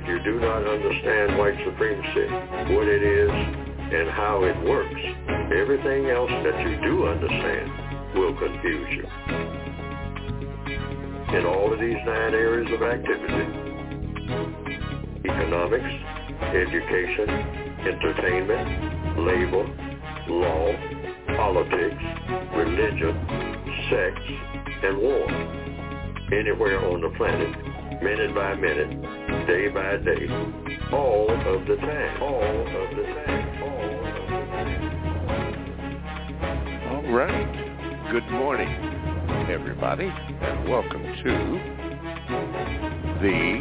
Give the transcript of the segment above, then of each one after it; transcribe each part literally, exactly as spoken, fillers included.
you do not understand white supremacy, what it is, and how it works, everything else that you do understand will confuse you. In all of these nine areas of activity, economics, education, entertainment, labor, law, politics, religion, sex, and war. Anywhere on the planet, minute by minute, day by day, all of the time, all of the time, all of the time. All right. Good morning, everybody, and welcome to the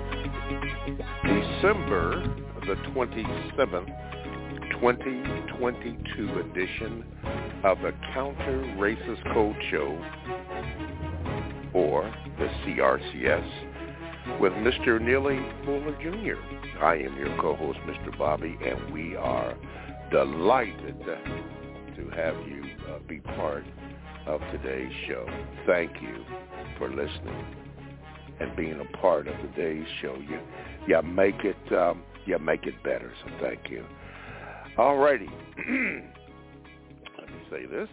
December the twenty-seventh, twenty twenty-two edition of the Counter Racist Code Show, or the C R C S, with Mister Neely Fuller Junior I am your co-host, Mister Bobby, and we are delighted to have you uh, be part of today's show. Thank you for listening and being a part of today's show. You, you make it, um, you make it better. So thank you. All righty. Let me say this.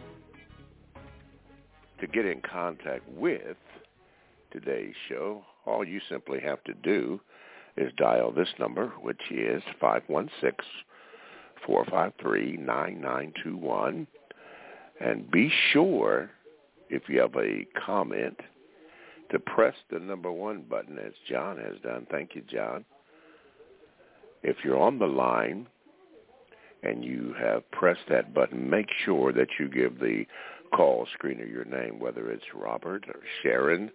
To get in contact with today's show, all you simply have to do is dial this number, which is five one six, four five three, nine nine two one. And be sure, if you have a comment, to press the number one button, as John has done. Thank you, John. If you're on the line and you have pressed that button, make sure that you give the call screener your name, whether it's Robert or Sharon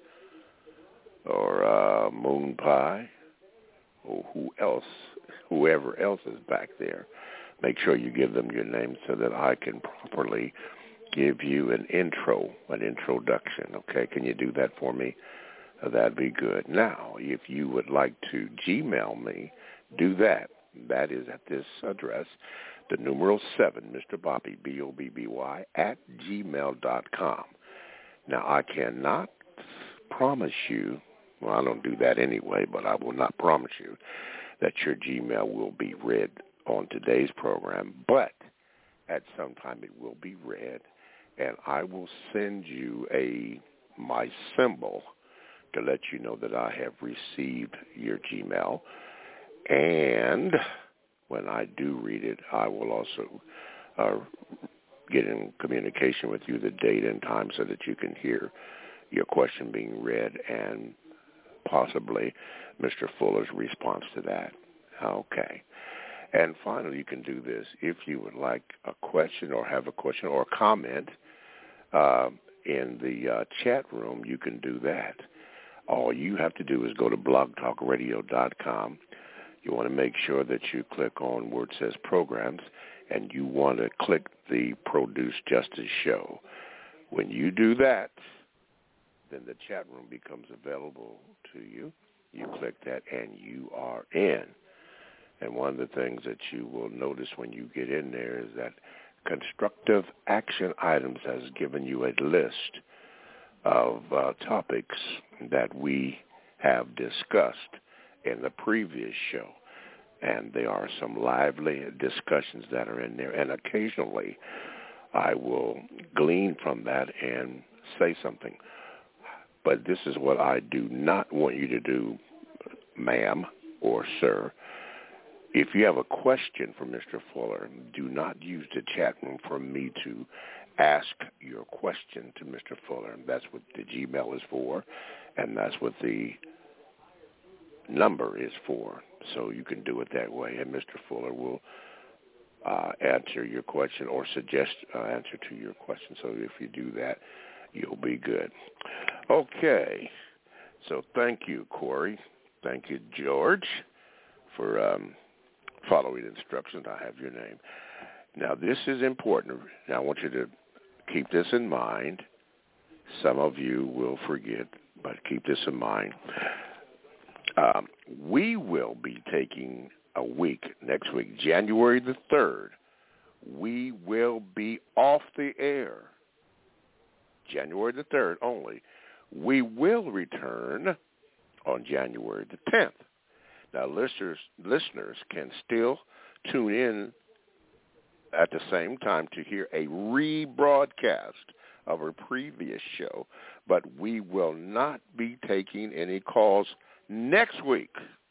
or uh, Moon Pie or who else, whoever else is back there. Make sure you give them your name so that I can properly give you an intro, an introduction. Okay, can you do that for me? Uh, that'd be good. Now, if you would like to Gmail me, do that. That is at this address, the numeral seven, Mister Bobby, B O B B Y, at gmail dot com. Now, I cannot promise you, well, I don't do that anyway, but I will not promise you that your Gmail will be read on today's program, but at some time it will be read, and I will send you a my symbol to let you know that I have received your Gmail. And when I do read it, I will also uh, get in communication with you the date and time so that you can hear your question being read and possibly Mister Fuller's response to that. Okay. And finally, you can do this. If you would like a question or have a question or a comment uh, in the uh, chat room, you can do that. All you have to do is go to blog talk radio dot com. You want to make sure that you click on where it says programs, and you want to click the Produce Justice Show. When you do that, then the chat room becomes available to you. You click that, and you are in. And one of the things that you will notice when you get in there is that Constructive Action Items has given you a list of uh, topics that we have discussed in the previous show. And there are some lively discussions that are in there. And occasionally I will glean from that and say something. But this is what I do not want you to do, ma'am or sir. If you have a question for Mister Fuller, do not use the chat room for me to ask your question to Mister Fuller. That's what the Gmail is for, and that's what the number is for. So you can do it that way, and Mister Fuller will uh, answer your question or suggest an uh, answer to your question. So if you do that, you'll be good. Okay. So thank you, Corey. Thank you, George, for um, following instructions. I have your name. Now, this is important. Now, I want you to keep this in mind. Some of you will forget, but keep this in mind. Um, we will be taking a week, next week, January the third. We will be off the air. January the third only. We will return on January the tenth. Now, listeners, listeners can still tune in at the same time to hear a rebroadcast of a previous show, but we will not be taking any calls next week.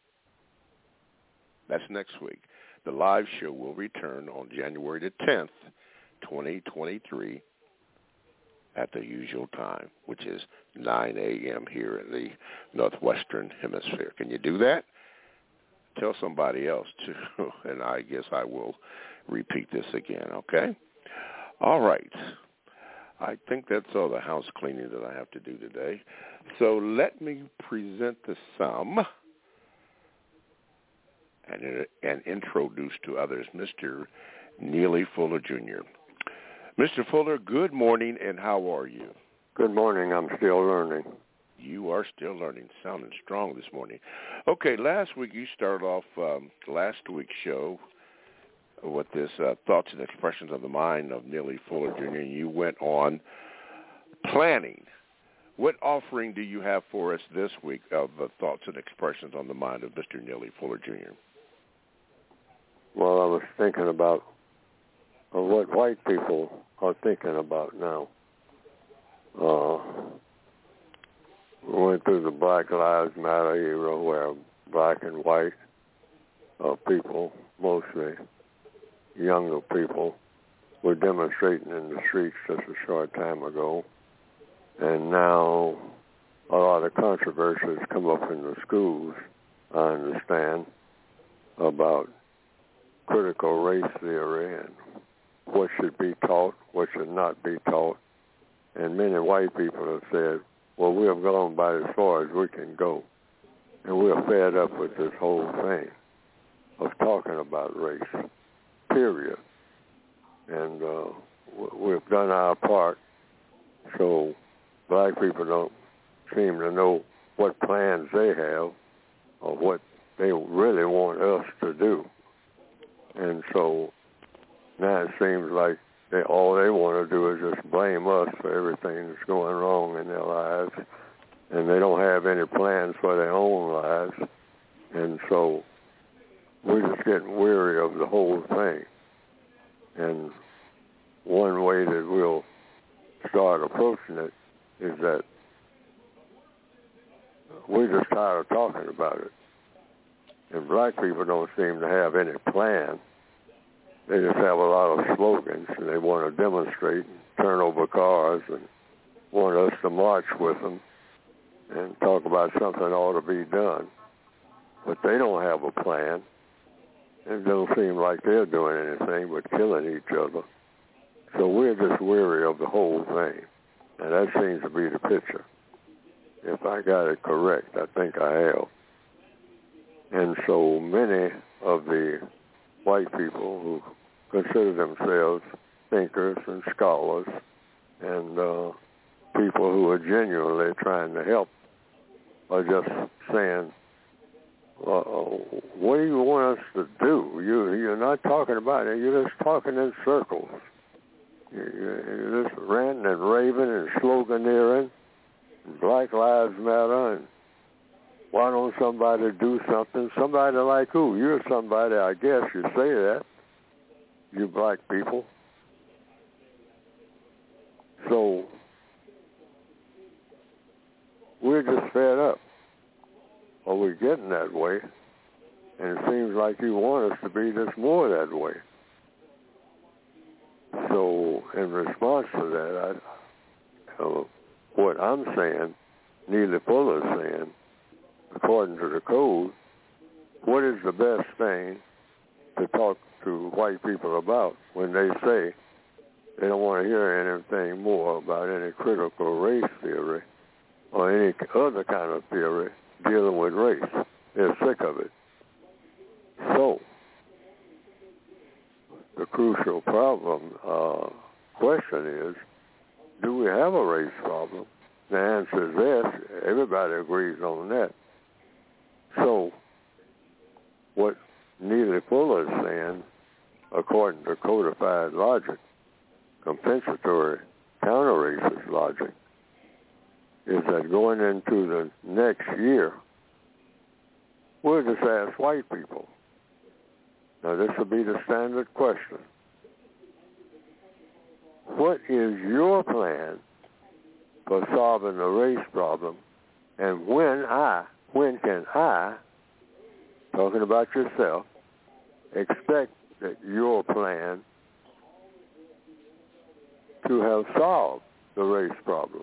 That's next week. The live show will return on January the tenth, twenty twenty-three, at the usual time, which is nine a.m. here in the Northwestern Hemisphere. Can you do that? Tell somebody else, too, and I guess I will repeat this again, okay? All right. I think that's all the house cleaning that I have to do today. So let me present the sum and, and introduce to others Mister Neely Fuller, Junior Mister Fuller, good morning, and how are you? Good morning. I'm still learning. You are still learning. Sounding strong this morning. Okay, last week you started off um, last week's show with this uh, thoughts and expressions of the mind of Neely Fuller, Junior, and you went on planning. What offering do you have for us this week of uh, thoughts and expressions on the mind of Mister Neely Fuller, Junior? Well, I was thinking about uh, what white people are thinking about now. Uh, we went through the Black Lives Matter era where black and white uh, people, mostly younger people, were demonstrating in the streets just a short time ago. And now a lot of controversies come up in the schools, I understand, about critical race theory and what should be taught, what should not be taught. And many white people have said, well, we have gone about as far as we can go. And we're fed up with this whole thing of talking about race, period. And uh, we've done our part, so black people don't seem to know what plans they have or what they really want us to do. And so now it seems like they, all they want to do is just blame us for everything that's going wrong in their lives, and they don't have any plans for their own lives. And so we're just getting weary of the whole thing. And one way that we'll start approaching it is that we're just tired of talking about it. And black people don't seem to have any plan. They just have a lot of slogans, and they want to demonstrate and turn over cars and want us to march with them and talk about something that ought to be done. But they don't have a plan. It don't seem like they're doing anything but killing each other. So we're just weary of the whole thing. And that seems to be the picture. If I got it correct, I think I have. And so many of the white people who consider themselves thinkers and scholars and uh, people who are genuinely trying to help are just saying, uh, what do you want us to do? You, you're not talking about it. You're just talking in circles. You're just ranting and raving and sloganeering. Black Lives Matter, and why don't somebody do something? Somebody like who? You're somebody, I guess you say that, you black people. So we're just fed up, or we're getting that way, and it seems like you want us to be just more that way. So in response to that, I, uh, what I'm saying, Neely Fuller is saying, according to the code, what is the best thing to talk to white people about when they say they don't want to hear anything more about any critical race theory or any other kind of theory dealing with race? They're sick of it. So the crucial problem uh, question is, do we have a race problem? The answer is yes. Everybody agrees on that. So what Neely Fuller is saying, according to codified logic, compensatory counter-racist logic, is that going into the next year, We'll just ask white people. Now, this will be the standard question. What is your plan for solving the race problem? And when I, when can I, talking about yourself, expect that your plan to have solved the race problem?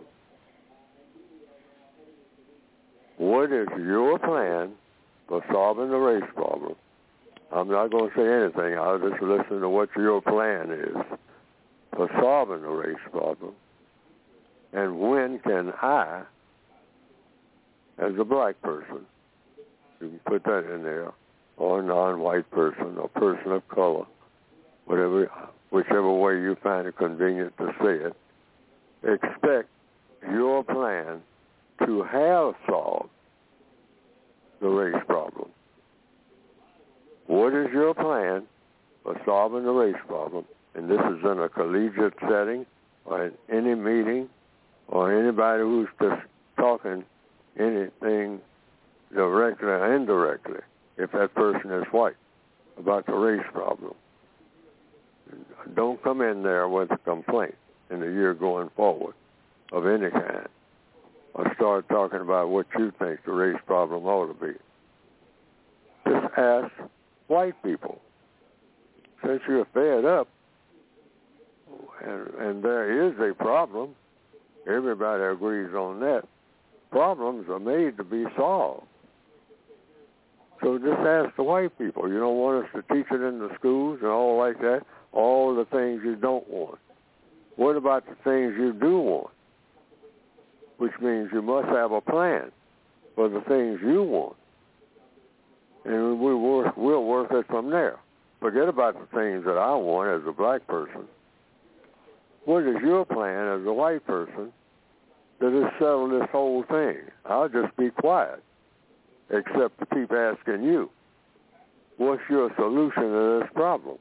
What is your plan for solving the race problem? I'm not going to say anything. I'll just listen to what your plan is for solving the race problem. And when can I, as a black person, you can put that in there, or a non-white person, or person of color, whatever, whichever way you find it convenient to say it, expect your plan to have solved the race problem. What is your plan for solving the race problem? And this is in a collegiate setting, or in any meeting, or anybody who's just talking anything directly or indirectly, if that person is white, about the race problem. Don't come in there with a complaint in the year going forward of any kind, or start talking about what you think the race problem ought to be. Just ask white people. Since you're fed up, and, and there is a problem, everybody agrees on that, problems are made to be solved. So just ask the white people. You don't want us to teach it in the schools and all like that, all the things you don't want. What about the things you do want? Which means you must have a plan for the things you want. And we work, we'll work it from there. Forget about the things that I want as a black person. What is your plan as a white person to just settle this whole thing? I'll just be quiet, except to keep asking you, what's your solution to this problem?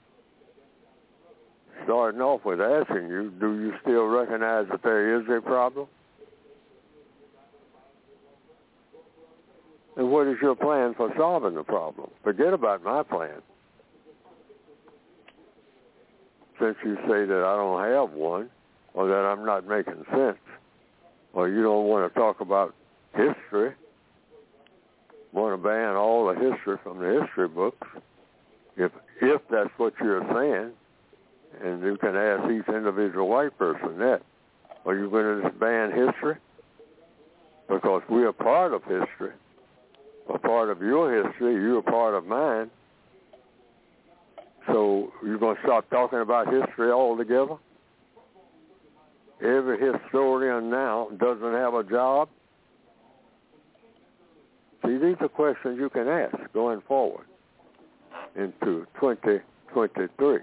Starting off with asking you, do you still recognize that there is a problem? And what is your plan for solving the problem? Forget about my plan. Since you say that I don't have one, or that I'm not making sense, or you don't want to talk about history, want to ban all the history from the history books, if if that's what you're saying, and you can ask each individual white person that, are you going to just ban history? Because we are part of history. A part of your history, you're a part of mine. So you're going to stop talking about history altogether? Every historian now doesn't have a job. See, these are questions you can ask going forward into twenty twenty-three.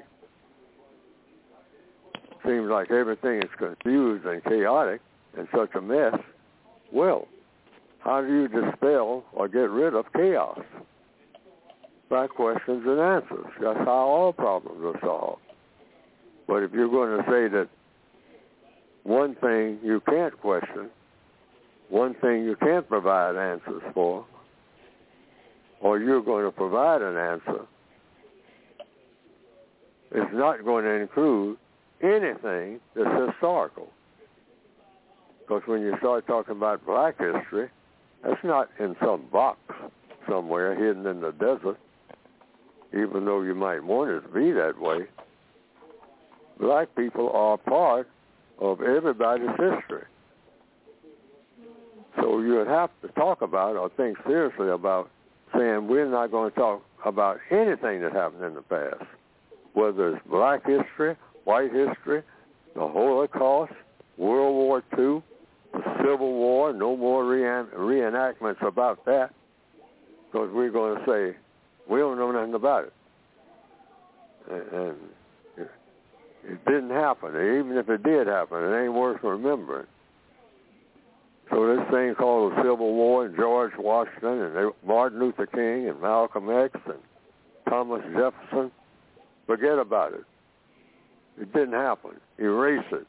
Seems like everything is confused and chaotic and such a mess. Well, how do you dispel or get rid of chaos? By questions and answers. That's how all problems are solved. But if you're going to say that one thing you can't question, one thing you can't provide answers for, or you're going to provide an answer, it's not going to include anything that's historical. Because when you start talking about black history, that's not in some box somewhere hidden in the desert, even though you might want it to be that way. Black people are part of everybody's history. So you would have to talk about or think seriously about saying we're not going to talk about anything that happened in the past, whether it's black history, white history, the Holocaust, World War Two, the Civil War, no more re- reenactments about that, because we're going to say we don't know nothing about it. And it didn't happen. Even if it did happen, it ain't worth remembering. So this thing called the Civil War and George Washington and Martin Luther King and Malcolm X and Thomas Jefferson, forget about it. It didn't happen. Erase it.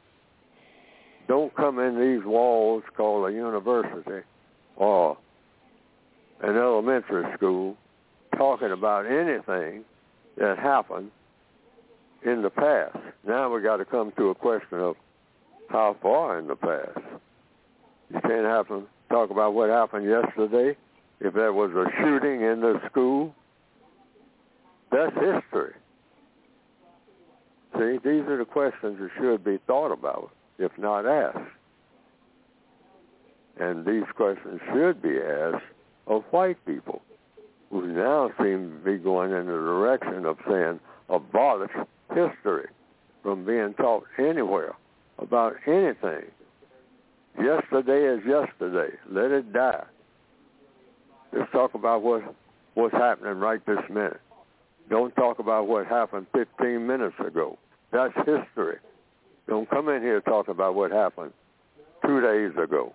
Don't come in these walls called a university or an elementary school talking about anything that happened in the past. Now we got to come to a question of how far in the past. You can't have to talk about what happened yesterday. If there was a shooting in the school, that's history. See, these are the questions that should be thought about, if not asked. And these questions should be asked of white people, who now seem to be going in the direction of saying abolish history from being taught anywhere about anything. Yesterday is yesterday. Let it die. Let's talk about what what's happening right this minute. Don't talk about what happened fifteen minutes ago. That's history. Don't come in here talking about what happened two days ago,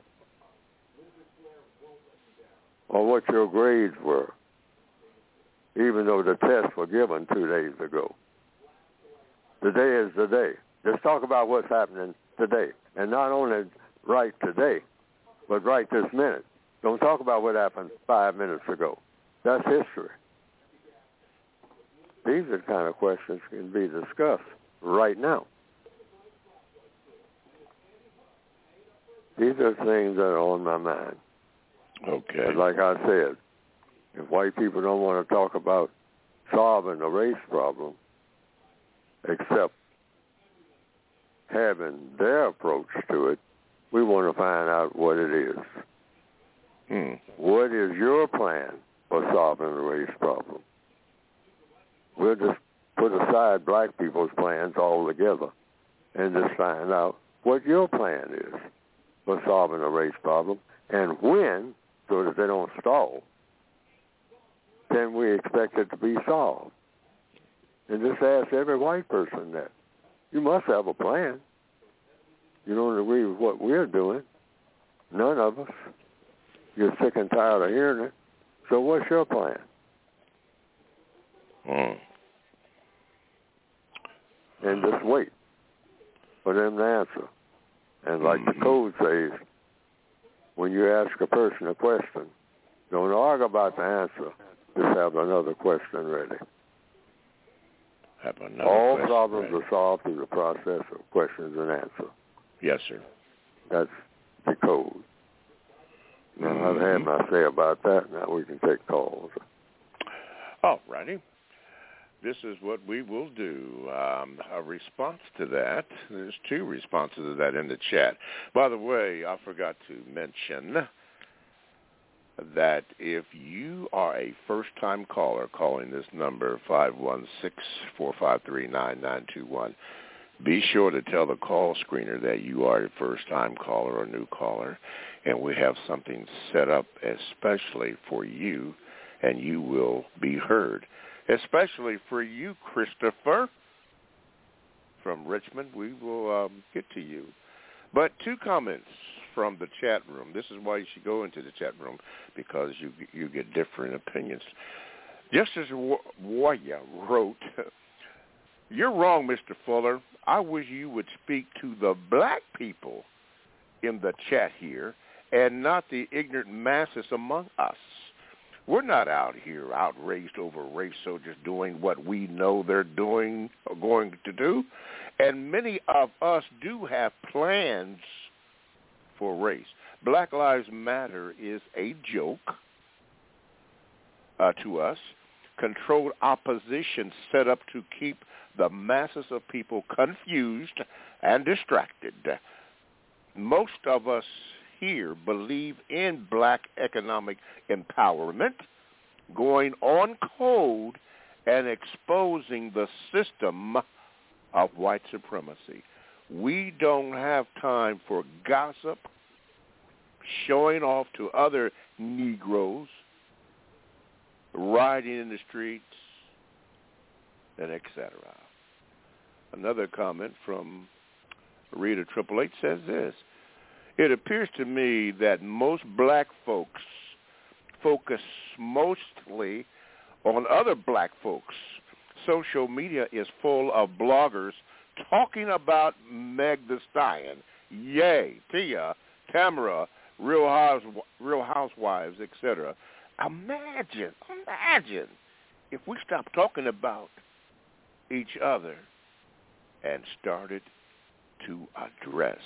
or what your grades were, even though the tests were given two days ago. Today is the day. Let's talk about what's happening today, and not only right today, but right this minute. Don't talk about what happened five minutes ago. That's history. These are the kind of questions that can be discussed right now. These are things that are on my mind. Okay. But like I said, if white people don't want to talk about solving the race problem, except having their approach to it, we want to find out what it is. Hmm. What is your plan for solving the race problem? We'll just put aside black people's plans altogether and just find out what your plan is for solving the race problem, and when, so that they don't stall, then we expect it to be solved. And just ask every white person that. You must have a plan. You don't agree with what we're doing. None of us. You're sick and tired of hearing it. So what's your plan? Hmm. And just wait for them to answer. And like mm-hmm. the code says, when you ask a person a question, don't argue about the answer. Just have another question ready. Have another All question problems ready. are solved through the process of questions and answers. Yes, sir. That's the code. Now, mm-hmm. I've had my say about that. Now we can take calls. All righty. This is what we will do. Um, a response to that. There's two responses to that in the chat. By the way, I forgot to mention that if you are a first-time caller calling this number, five one six, four five three, nine nine two one, be sure to tell the call screener that you are a first-time caller or new caller, and we have something set up especially for you, and you will be heard. Especially for you, Christopher, from Richmond. We will um, get to you. But two comments from the chat room. This is why you should go into the chat room, because you you get different opinions. Justice Warrior wrote, "You're wrong, Mister Fuller. I wish you would speak to the black people in the chat here and not the ignorant masses among us. We're not out here outraged over race soldiers doing what we know they're doing or going to do. And many of us do have plans for race. Black Lives Matter is a joke uh, to us. Controlled opposition set up to keep the masses of people confused and distracted. Most of us here believe in black economic empowerment, going on code and exposing the system of white supremacy. We don't have time for gossip, showing off to other Negroes, rioting in the streets, and et cetera. Another comment from Rita Triple H says this: "It appears to me that most black folks focus mostly on other black folks. Social media is full of bloggers talking about Meg Thee Stallion, Ye, Tia, Tamara, Real House, Real Housewives, et cetera. Imagine, imagine if we stopped talking about each other and started to address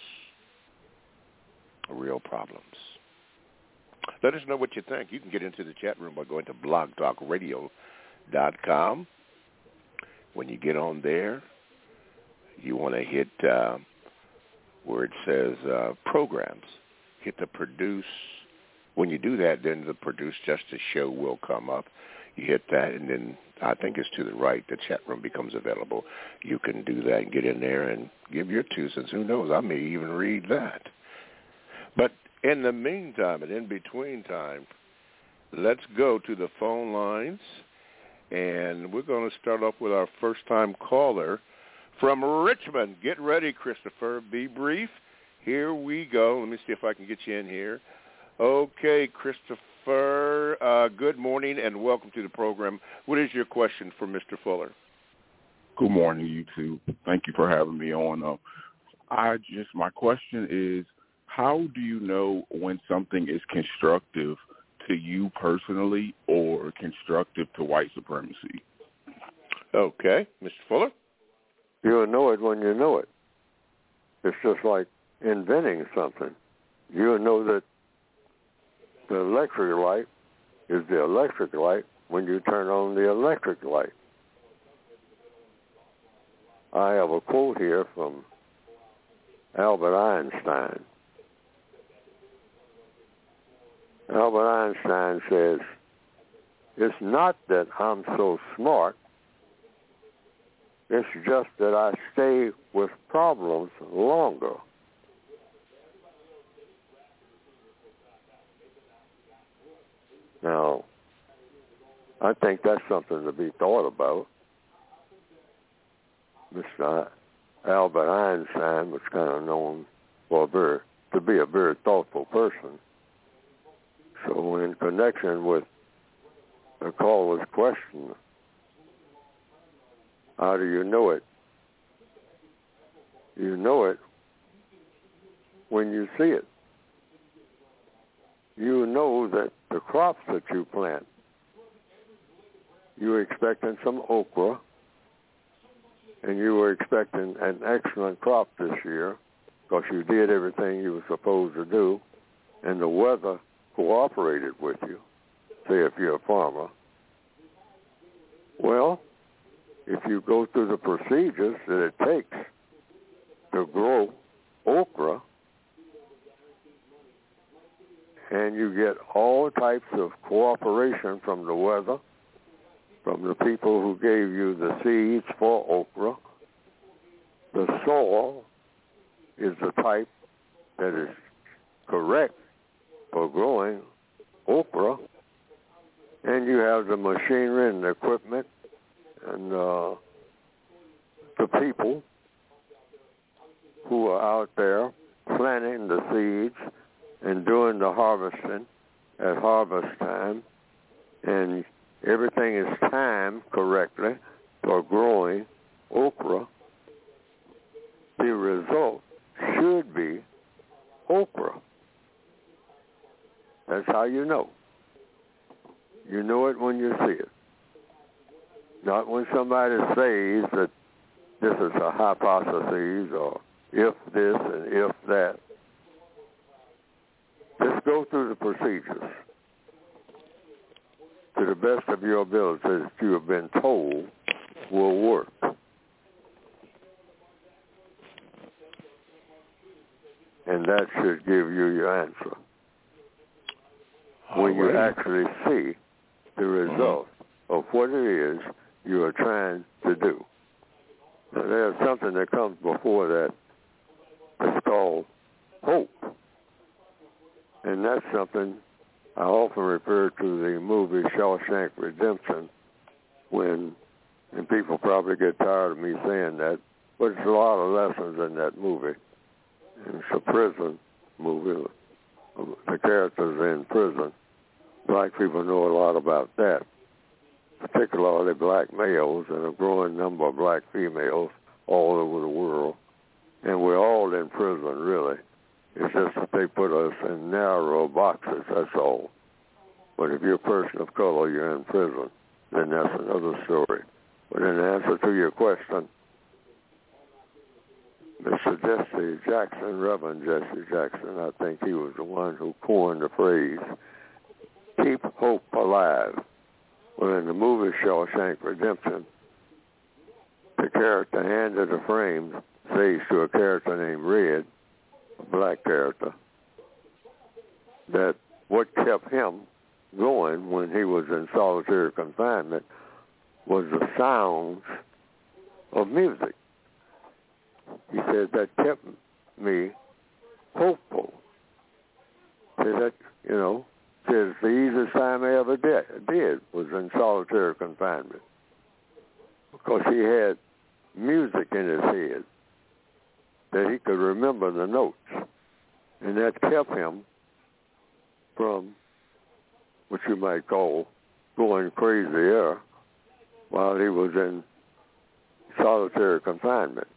real problems. Let us know what you think. You can get into the chat room by going to blog talk radio dot com. When you get on there, you want to hit uh, where it says uh, programs. Hit the produce. When you do that, then the Produce Justice show will come up. You hit that, and then I think it's to the right. The chat room becomes available. You can do that and get in there and give your two cents. Who knows? I may even read that. But in the meantime and in between time, let's go to the phone lines, and we're going to start off with our first-time caller from Richmond. Get ready, Christopher. Be brief. Here we go. Let me see if I can get you in here. Okay, Christopher, uh, good morning and welcome to the program. What is your question for Mister Fuller? Good morning, you two. Thank you for having me on. Uh, I just, my question is, how do you know when something is constructive to you personally or constructive to white supremacy? Okay, Mister Fuller? You'll know it when you know it. It's just like inventing something. You'll know that the electric light is the electric light when you turn on the electric light. I have a quote here from Albert Einstein. Albert Einstein says, "It's not that I'm so smart, it's just that I stay with problems longer." Now, I think that's something to be thought about. Mister Albert Einstein was kind of known for a very, to be a very thoughtful person. So in connection with the caller's question, how do you know it? You know it when you see it. You know that the crops that you plant, you were expecting some okra, and you were expecting an excellent crop this year because you did everything you were supposed to do, and the weather cooperated with you, say if you're a farmer. Well, if you go through the procedures that it takes to grow okra, and you get all types of cooperation from the weather, from the people who gave you the seeds for okra. The soil is the type that is correct for growing okra, and you have the machinery and the equipment and uh, the people who are out there planting the seeds and doing the harvesting at harvest time, and everything is timed correctly for growing okra, the result should be okra. That's how you know. You know it when you see it. Not when somebody says that this is a hypothesis or if this and if that. Just go through the procedures to the best of your ability that you have been told will work. And that should give you your answer. When you actually see the result of what it is you are trying to do. Now, there's something that comes before that. It's called hope. And that's something I often refer to the movie Shawshank Redemption when, and people probably get tired of me saying that, but it's a lot of lessons in that movie. It's a prison movie. The characters are in prison. Black people know a lot about that, particularly black males and a growing number of black females all over the world. And we're all in prison, really. It's just that they put us in narrow boxes, that's all. But if you're a person of color, you're in prison, then that's another story. But in answer to your question, Mister Jesse Jackson, Reverend Jesse Jackson, I think he was the one who coined the phrase, keep hope alive. Well, in the movie Shawshank Redemption, the character handed a frame, says to a character named Red, a black character, that what kept him going when he was in solitary confinement was the sounds of music. He said that kept me hopeful. Said that, you know, says the easiest time I ever did, did was in solitary confinement because he had music in his head that he could remember the notes, and that kept him from what you might call going crazy there while he was in solitary confinement.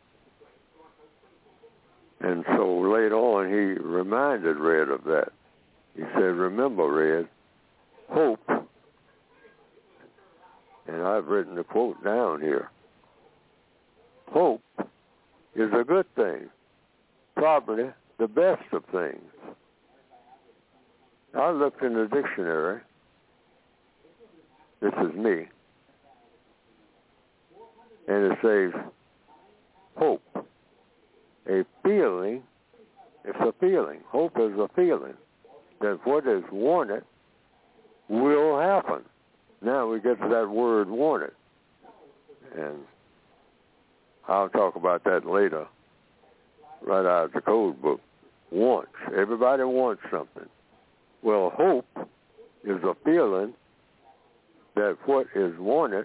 And so later on, he reminded Red of that. He said, remember, Red, hope, and I've written the quote down here, hope is a good thing, probably the best of things. I looked in the dictionary. This is me. And it says, hope, a feeling, it's a feeling. Hope is a feeling that what is wanted will happen. Now we get to that word wanted. And I'll talk about that later, right out of the code book. Wants. Everybody wants something. Well, hope is a feeling that what is wanted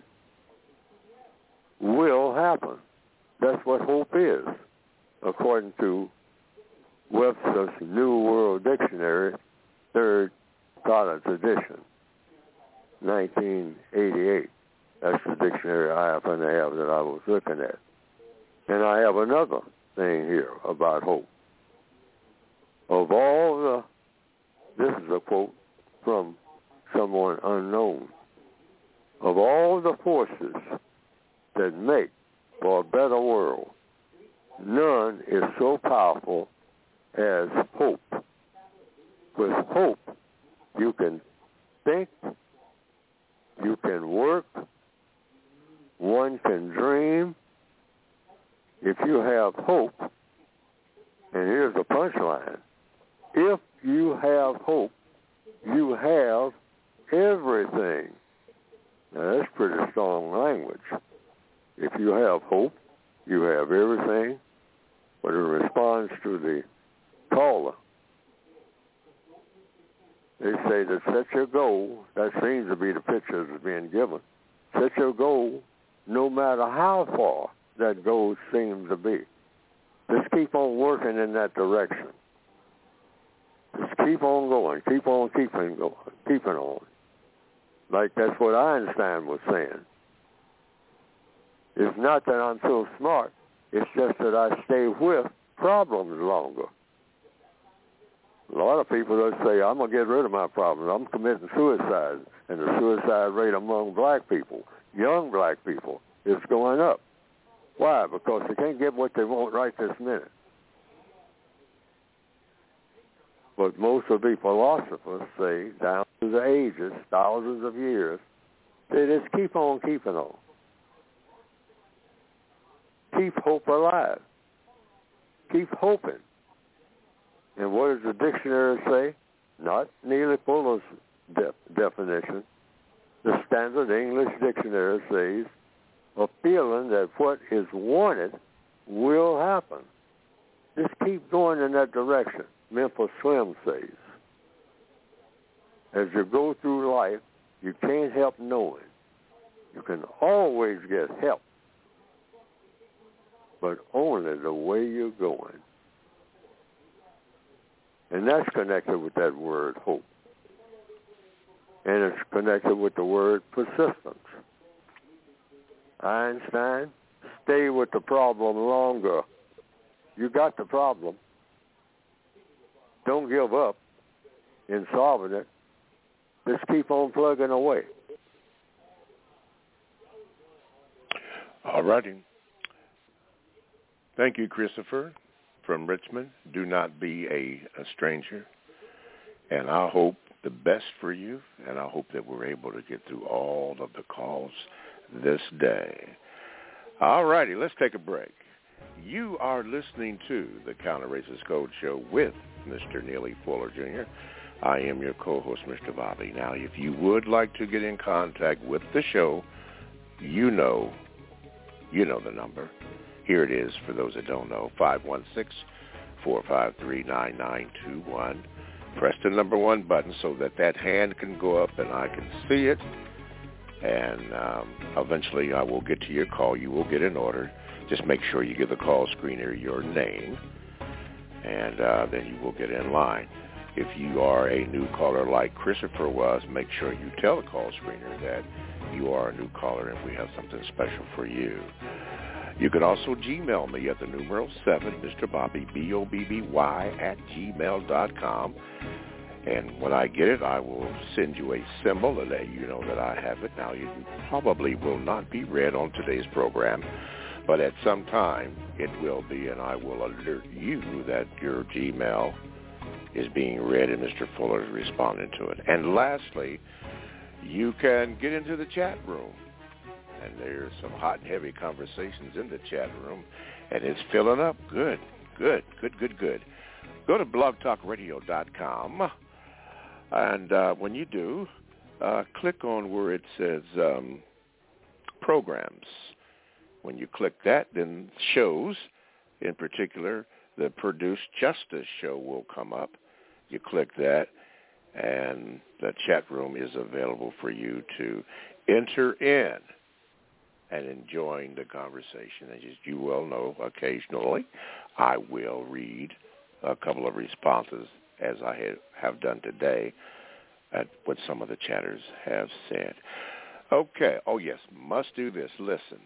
will happen. That's what hope is, according to Webster's New World Dictionary, third Collins edition, nineteen eighty-eight. That's the dictionary I happen to have that I was looking at. And I have another thing here about hope. Of all the, this is a quote from someone unknown, of all the forces that make for a better world, none is so powerful as hope. With hope, you can think, you can work, one can dream. If you have hope, and here's the punchline, if you have hope, you have everything. Now, that's pretty strong language. If you have hope, you have everything. But in response to the caller, they say that set your goal, that seems to be the picture that's being given, set your goal no matter how far that goal seems to be. Just keep on working in that direction. Just keep on going. Keep on keeping going. Keeping on. Like that's what Einstein was saying. It's not that I'm so smart. It's just that I stay with problems longer. A lot of people that say, I'm going to get rid of my problems. I'm committing suicide. And the suicide rate among black people, young black people, is going up. Why? Because they can't get what they want right this minute. But most of the philosophers say, down through the ages, thousands of years, they just keep on keeping on. Keep hope alive. Keep hoping. And what does the dictionary say? Not Neely Fuller's de- definition. The Standard English Dictionary says, a feeling that what is wanted will happen. Just keep going in that direction. Memphis Slim says. As you go through life, you can't help knowing. You can always get help, but only the way you're going. And that's connected with that word hope. And it's connected with the word persistence. Einstein, stay with the problem longer. You got the problem. Don't give up in solving it. Just keep on plugging away. All righty. Thank you, Christopher, from Richmond. Do not be a, a stranger. And I hope the best for you, and I hope that we're able to get through all of the calls this day. All righty, let's take a break. You are listening to the Counter Racist Code Show with Mister Neely Fuller, Junior I am your co-host, Mister Bobby. Now, if you would like to get in contact with the show, you know, you know the number. Here it is for those that don't know, five one six, four five three, nine nine two one. Press the number one button so that that hand can go up and I can see it. And um, eventually I will get to your call. You will get an order. Just make sure you give the call screener your name, and uh, then you will get in line. If you are a new caller like Christopher was, make sure you tell the call screener that you are a new caller and we have something special for you. You can also Gmail me at the numeral seven, Mister Bobby, B O B B Y, at gmail dot com. And when I get it, I will send you a symbol to let you know that I have it. Now, you probably will not be read on today's program, but at some time it will be, and I will alert you that your Gmail is being read and Mister Fuller is responding to it. And lastly, you can get into the chat room. And there's some hot and heavy conversations in the chat room, and it's filling up. Good, good, good, good, good. Go to blog talk radio dot com, and uh, when you do, uh, click on where it says um, programs. When you click that, then shows, in particular, the Produce Justice show will come up. You click that, and the chat room is available for you to enter in and enjoying the conversation. As you well know, occasionally I will read a couple of responses, as I have, have done today, at what some of the chatters have said. Okay. Oh, yes, must do this. Listen.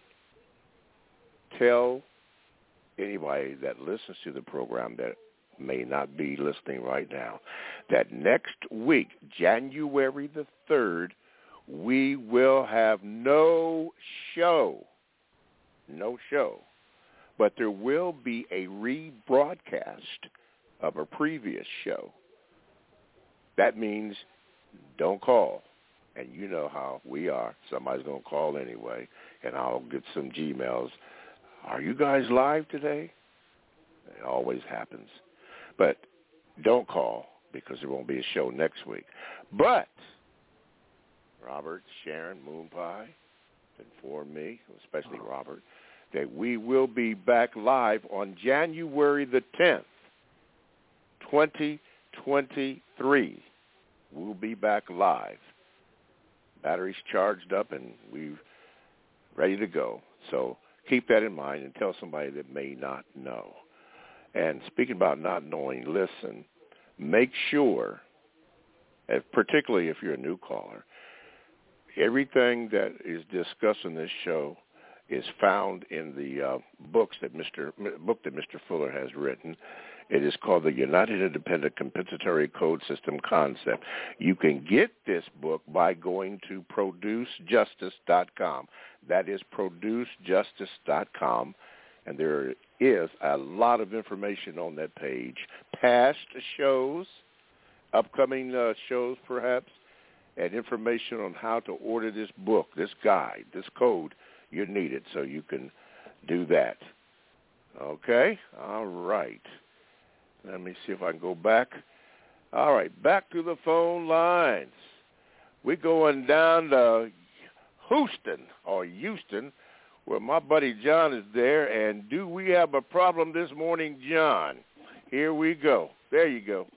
Tell anybody that listens to the program that may not be listening right now that next week, January the third, we will have no show, no show, but there will be a rebroadcast of a previous show. That means don't call, and you know how we are. Somebody's going to call anyway, and I'll get some Gmails. Are you guys live today? It always happens. But don't call because there won't be a show next week. But Robert, Sharon, Moon Pie informed me, especially Robert, that we will be back live on January the tenth, twenty twenty-three. We'll be back live. Batteries charged up and we're ready to go. So keep that in mind and tell somebody that may not know. And speaking about not knowing, listen, make sure, particularly if you're a new caller, everything that is discussed in this show is found in the uh, books that Mister book that Mister Fuller has written. It is called the United Independent Compensatory Code System Concept. You can get this book by going to produce justice dot com. That is produce justice dot com, and there is a lot of information on that page. Past shows, upcoming uh, shows perhaps, and information on how to order this book, this guide, this code. You need it, so you can do that. Okay? All right. Let me see if I can go back. All right, back to the phone lines. We're going down to Houston, or Houston, where my buddy John is there. And do we have a problem this morning, John? Here we go. There you go.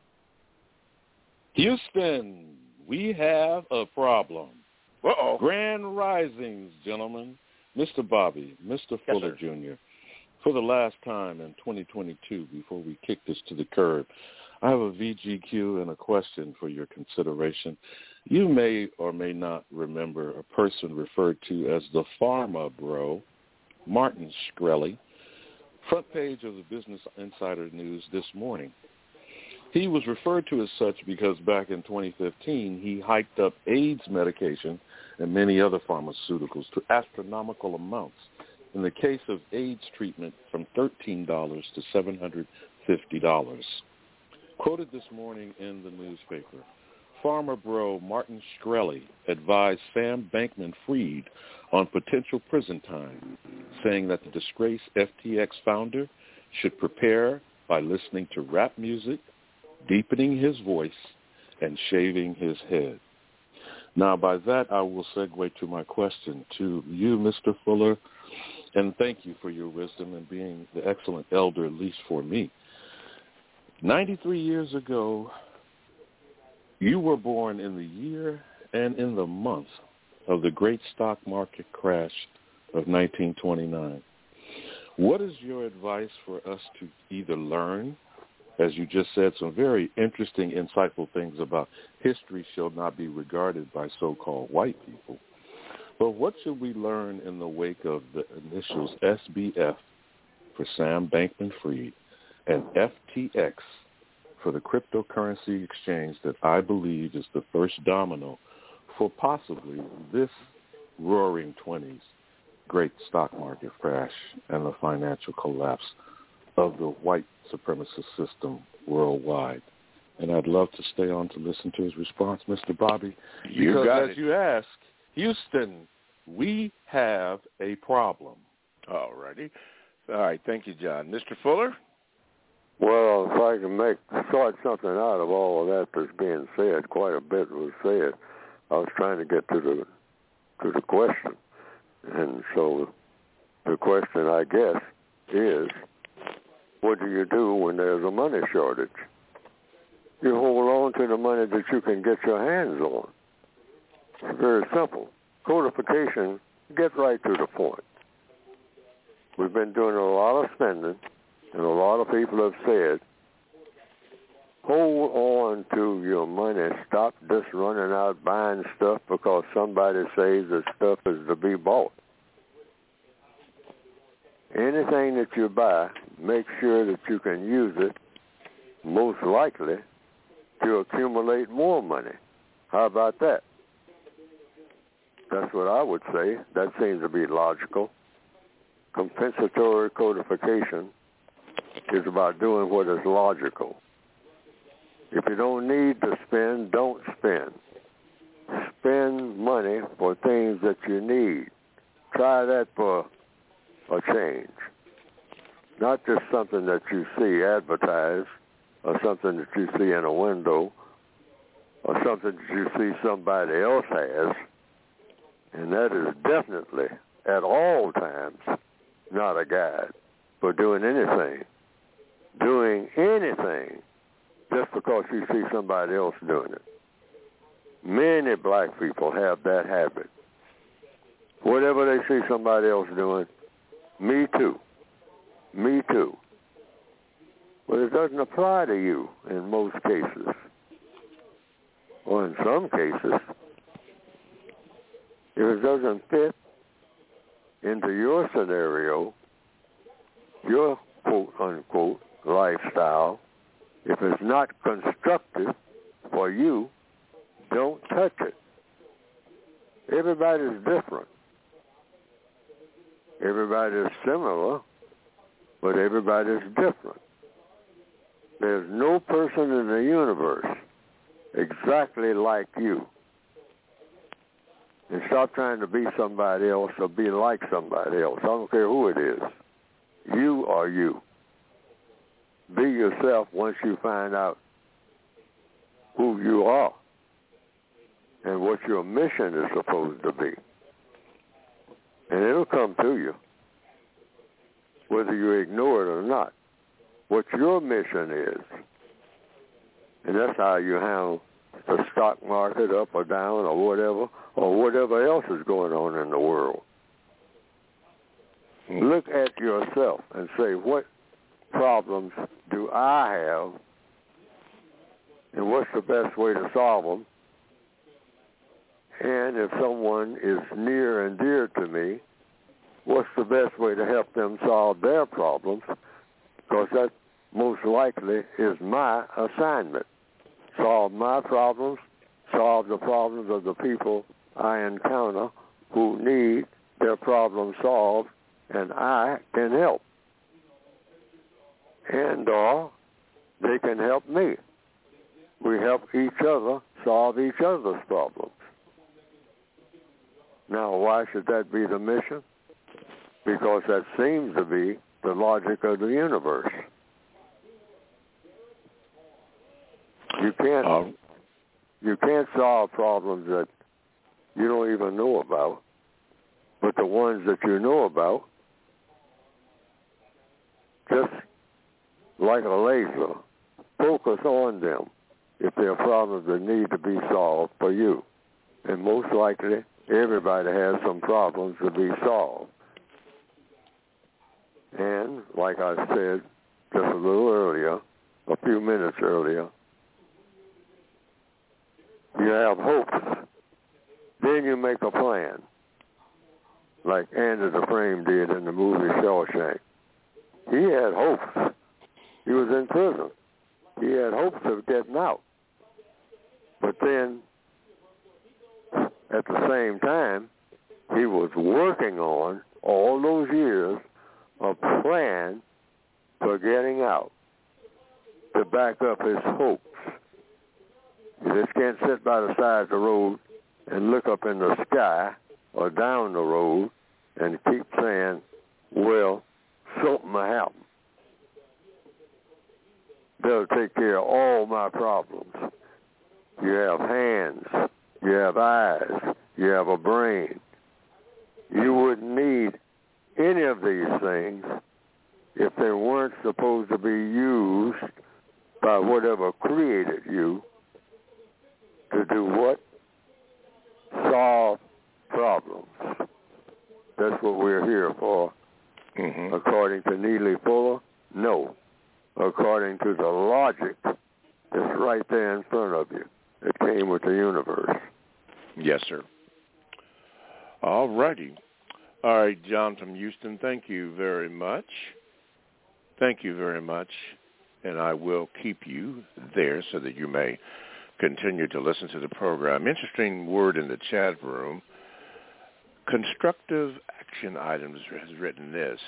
Houston, we have a problem. Uh-oh. Grand Risings, gentlemen. Mister Bobby, Mister Yes, Fuller, sir. Junior For the last time in twenty twenty-two, before we kick this to the curb, I have a V G Q and a question for your consideration. You may or may not remember a person referred to as the Pharma Bro, Martin Shkreli, front page of the Business Insider News this morning. He was referred to as such because back in twenty fifteen, he hiked up AIDS medication and many other pharmaceuticals to astronomical amounts. In the case of AIDS treatment, from thirteen dollars to seven hundred fifty dollars. Quoted this morning in the newspaper, Farmer Bro Martin Shkreli advised Sam Bankman-Fried on potential prison time, saying that the disgraced F T X founder should prepare by listening to rap music, deepening his voice, and shaving his head. Now, by that, I will segue to my question to you, Mister Fuller, and thank you for your wisdom and being the excellent elder, at least for me. ninety-three years ago, you were born in the year and in the month of the great stock market crash of nineteen twenty-nine. What is your advice for us to either learn, as you just said, some very interesting, insightful things about history shall not be regarded by so-called white people, but what should we learn in the wake of the initials S B F for Sam Bankman-Fried and F T X for the cryptocurrency exchange that I believe is the first domino for possibly this roaring twenties great stock market crash and the financial collapse of the white supremacist system worldwide? And I'd love to stay on to listen to his response, Mister Bobby, You because got as it. you ask, Houston, we have a problem. All righty. All right. Thank you, John. Mister Fuller? Well, if I can make sort something out of all of that that's being said, quite a bit was said. I was trying to get to the to the question, and so the question, I guess, is, what do you do when there's a money shortage? You hold on to the money that you can get your hands on. It's very simple. Codification, get right to the point. We've been doing a lot of spending, and a lot of people have said, hold on to your money. Stop just running out buying stuff because somebody says that stuff is to be bought. Anything that you buy, make sure that you can use it, most likely, to accumulate more money. How about that? That's what I would say. That seems to be logical. Compensatory codification is about doing what is logical. If you don't need to spend, don't spend. Spend money for things that you need. Try that for a change. Not just something that you see advertised or something that you see in a window or something that you see somebody else has. And that is definitely, at all times, not a guide for doing anything. Doing anything just because you see somebody else doing it. Many black people have that habit. Whatever they see somebody else doing, me too. Me too. But it doesn't apply to you in most cases. Or in some cases, if it doesn't fit into your scenario, your quote-unquote lifestyle, if it's not constructive for you, don't touch it. Everybody's different. Everybody's similar, but everybody's different. There's no person in the universe exactly like you. And stop trying to be somebody else or be like somebody else. I don't care who it is. You are you. Be yourself once you find out who you are and what your mission is supposed to be. And it'll come to you, whether you ignore it or not, what your mission is. And that's how you handle the stock market up or down or whatever, or whatever else is going on in the world. Look at yourself and say, what problems do I have, and what's the best way to solve them? And if someone is near and dear to me, what's the best way to help them solve their problems? Because that most likely is my assignment. Solve my problems, solve the problems of the people I encounter who need their problems solved, and I can help. And or they can help me. We help each other solve each other's problems. Now, why should that be the mission? Because that seems to be the logic of the universe. You can't um, you can't solve problems that you don't even know about, but the ones that you know about, just like a laser, focus on them if there are problems that need to be solved for you. And most likely, everybody has some problems to be solved. And like I said just a little earlier, a few minutes earlier, you have hopes. Then you make a plan, like Andy Dufresne did in the movie Shawshank. He had hopes. He was in prison. He had hopes of getting out. But then, at the same time, he was working on, all those years, a plan for getting out to back up his hopes. You just can't sit by the side of the road and look up in the sky or down the road and keep saying, well, something will happen. They'll take care of all my problems. You have hands. You have eyes. You have a brain. You wouldn't need any of these things if they weren't supposed to be used by whatever created you to do what? Solve problems. That's what we're here for. Mm-hmm. According to Neely Fuller, no. According to the logic that's right there in front of you, it came with the universe. Yes, sir. All righty. All right, John from Houston, thank you very much. Thank you very much. And I will keep you there so that you may continue to listen to the program. Interesting word in the chat room. Constructive Action Items has written this.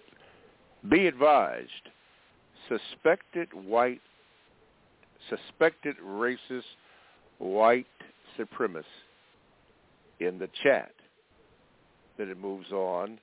Be advised, suspected white, suspected racist white supremacists in the chat. Then it moves on.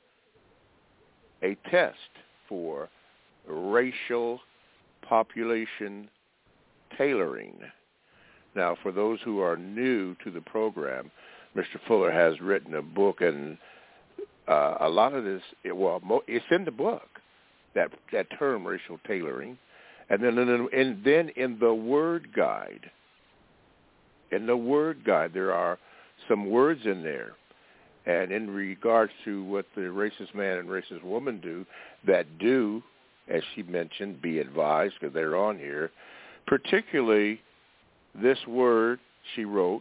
A test for racial population tailoring. Now, for those who are new to the program, Mister Fuller has written a book, and uh, a lot of this, it, well, it's in the book, that that term, racial tailoring, and then in, and then in the word guide, in the word guide, there are some words in there, and in regards to what the racist man and racist woman do, that do, as she mentioned, be advised, because they're on here, particularly this word she wrote,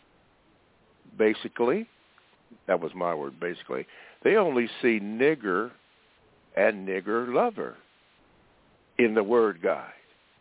basically, that was my word, basically, they only see nigger and nigger lover in the word guide.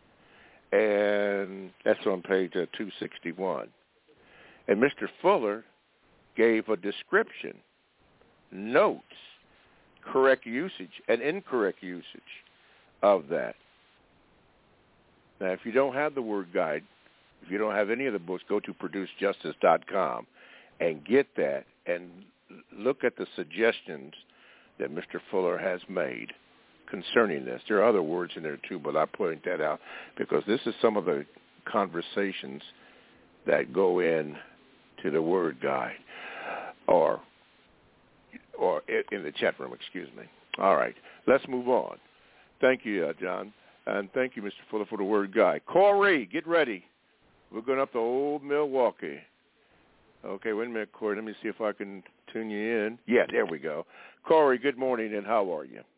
And that's on page uh, two sixty-one. And Mister Fuller gave a description, notes, correct usage and incorrect usage of that. Now, if you don't have the word guide, if you don't have any of the books, go to produce justice dot com and get that and look at the suggestions that Mister Fuller has made concerning this. There are other words in there too, but I point that out because this is some of the conversations that go in to the word guide or or in the chat room, excuse me. All right, let's move on. Thank you, uh, John, and thank you, Mister Fuller, for the word guide. Corey, get ready. We're going up to old Milwaukee. Okay, wait a minute, Corey. Let me see if I can tune you in. Yeah, there we go. Corey, good morning, and how are you?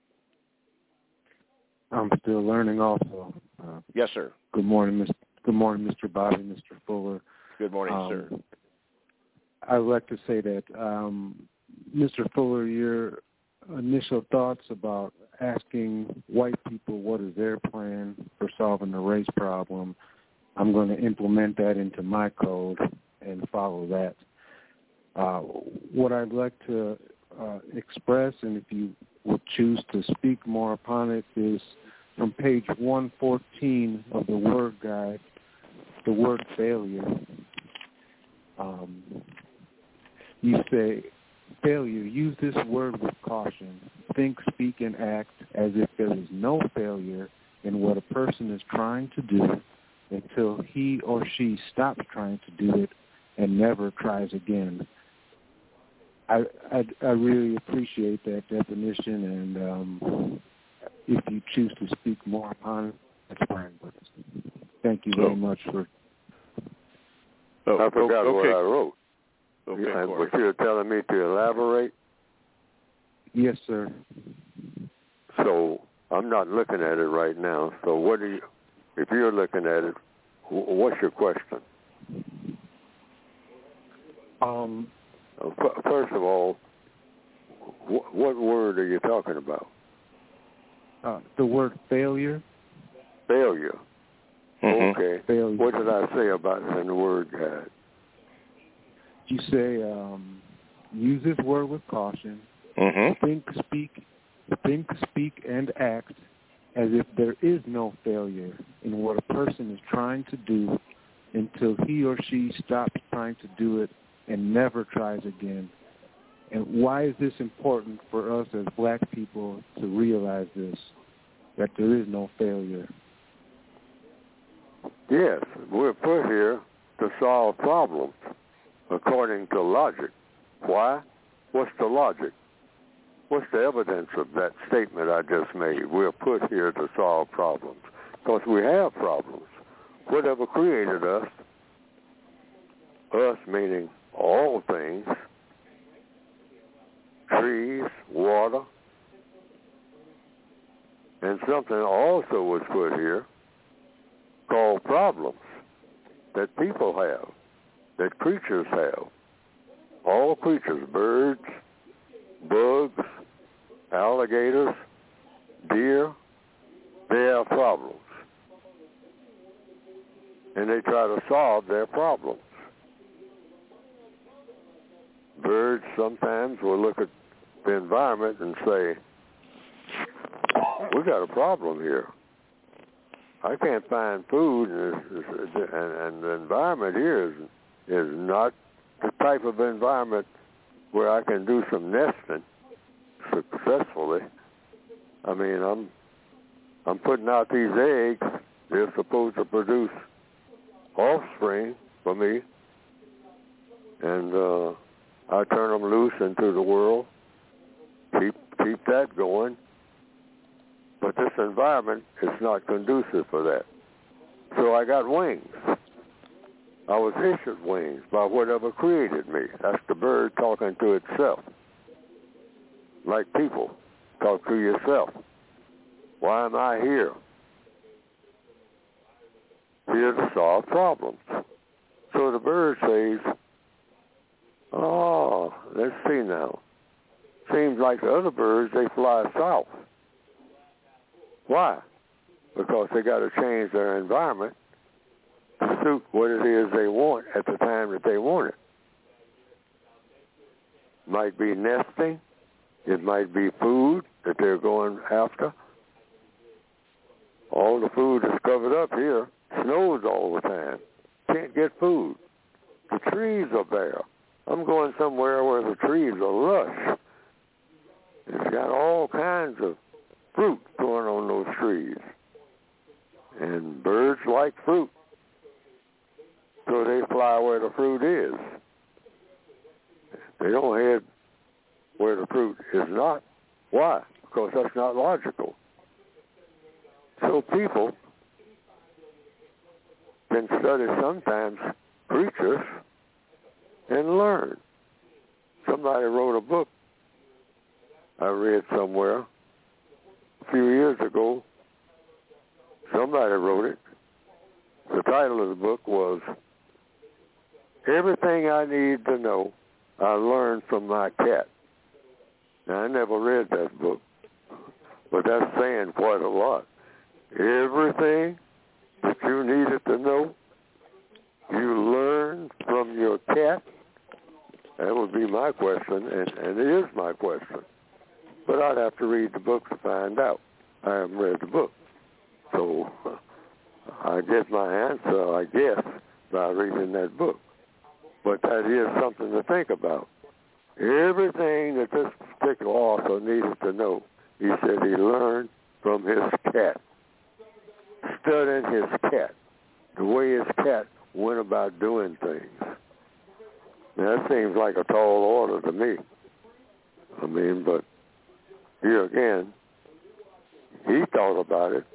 I'm still learning also. Uh, yes, sir. Good morning, Mister Good morning, Mister Bobby, Mister Fuller. Good morning, um, sir. I would like to say that, um, Mister Fuller, your initial thoughts about asking white people what is their plan for solving the race problem. I'm going to implement that into my code and follow that. Uh, what I'd like to uh, express, and if you would choose to speak more upon it, is from page one fourteen of the Word Guide, the word failure. Um, you say, failure, use this word with caution. Think, speak, and act as if there is no failure in what a person is trying to do until he or she stops trying to do it and never tries again. I, I, I really appreciate that definition, and um, if you choose to speak more upon it, that's fine. But thank you very oh. much for... Oh, I forgot okay. what I wrote. Okay, and Corey. but you're telling me to elaborate? Yes, sir. So I'm not looking at it right now. So what do you, if you're looking at it, what's your question? Um, First of all, what word are you talking about? uh, the word failure. Failure. Mm-hmm. Okay. Failure. What did I say about it in the Word Guide? You say, um, use this word with caution. Mm-hmm. Think, speak, think, speak, and act as if there is no failure in what a person is trying to do until he or she stops trying to do it and never tries again. And why is this important for us as black people to realize this, that there is no failure? Yes, we're put here to solve problems according to logic. Why? What's the logic? What's the evidence of that statement I just made? We're put here to solve problems because we have problems. Whatever created us, us meaning all things, trees, water, and something also was put here called problems that people have, that creatures have. All creatures, birds, bugs, alligators, deer, they have problems. And they try to solve their problems. Birds sometimes will look at the environment and say, we got a problem here. I can't find food, and, and, and the environment here is, is not the type of environment where I can do some nesting successfully. I mean, I'm I'm putting out these eggs. They're supposed to produce offspring for me, and uh, I turn them loose into the world. Keep keep that going. But this environment is not conducive for that. So I got wings. I was issued wings by whatever created me. That's the bird talking to itself. Like people, talk to yourself. Why am I here? Here to solve problems. So the bird says, oh, let's see now. Seems like the other birds, they fly south. Why? Because they got to change their environment to suit what it is they want at the time that they want it. Might be nesting. It might be food that they're going after. All the food is covered up here. Snows all the time. Can't get food. The trees are bare. I'm going somewhere where the trees are lush. It's got all kinds of fruit growing on those trees. And birds like fruit. So they fly where the fruit is. They don't head where the fruit is not. Why? Because that's not logical. So people can study sometimes creatures and learn. Somebody wrote a book I read somewhere a few years ago. Somebody wrote it. The title of the book was Everything I Need to Know I Learned from My Cat. Now, I never read that book, but that's saying quite a lot. Everything that you needed to know, you learned from your cat? That would be my question, and, and it is my question. But I'd have to read the book to find out. I haven't read the book. So I get my answer, I guess, by reading that book. But that is something to think about. Everything that this particular author needed to know, he said he learned from his cat. Studying his cat, the way his cat went about doing things. Now, that seems like a tall order to me. I mean, but here again, he thought about it.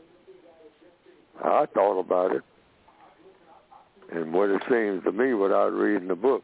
I thought about it. And what it seems to me without reading the book,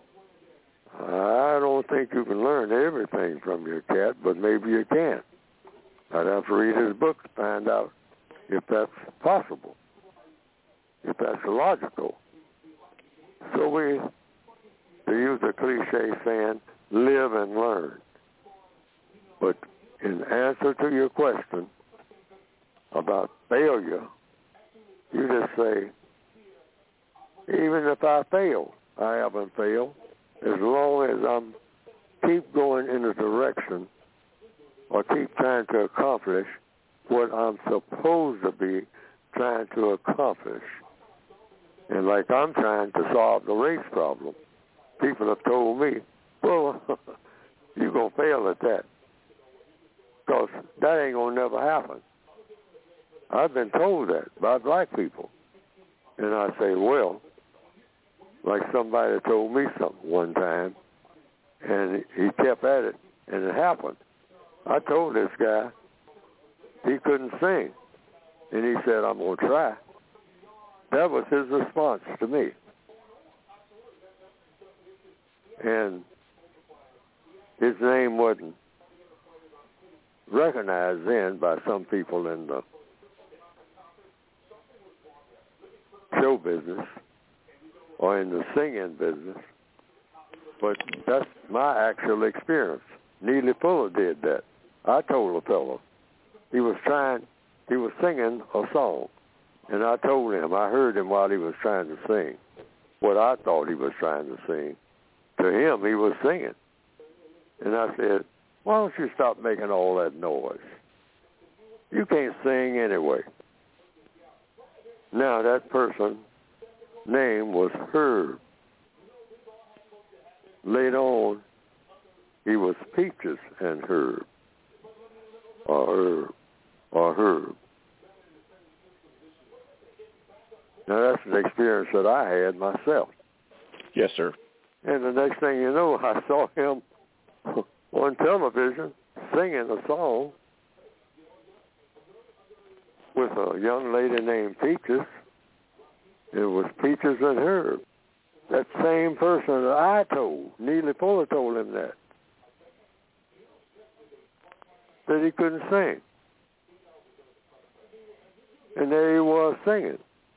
I don't think you can learn everything from your cat, but maybe you can. I'd have to read his book to find out if that's possible, if that's logical. So we, to use a cliche saying, live and learn. But in answer to your question about failure, you just say, even if I fail, I haven't failed, as long as I'm keep going in the direction or keep trying to accomplish what I'm supposed to be trying to accomplish. And like I'm trying to solve the race problem, people have told me, well, you're going to fail at that because that ain't going to never happen. I've been told that by black people. And I say, well, like somebody told me something one time, and he kept at it, and it happened. I told this guy he couldn't sing, and he said, I'm going to try. That was his response to me. And his name wasn't recognized then by some people in the show business or in the singing business, but that's my actual experience. Neely Fuller did that. I told a fellow, he was trying, he was singing a song, and I told him, I heard him while he was trying to sing what I thought he was trying to sing. To him, he was singing. And I said, why don't you stop making all that noise? You can't sing anyway. Now, that person's name was Herb. Later on, he was Peaches and Herb, or Herb, or Herb. Now, that's an experience that I had myself. Yes, sir. And the next thing you know, I saw him on television singing a song with a young lady named Peaches. It was Peaches and Herb. That same person that I told, Neely Fuller told him that, that he couldn't sing. And there he was singing.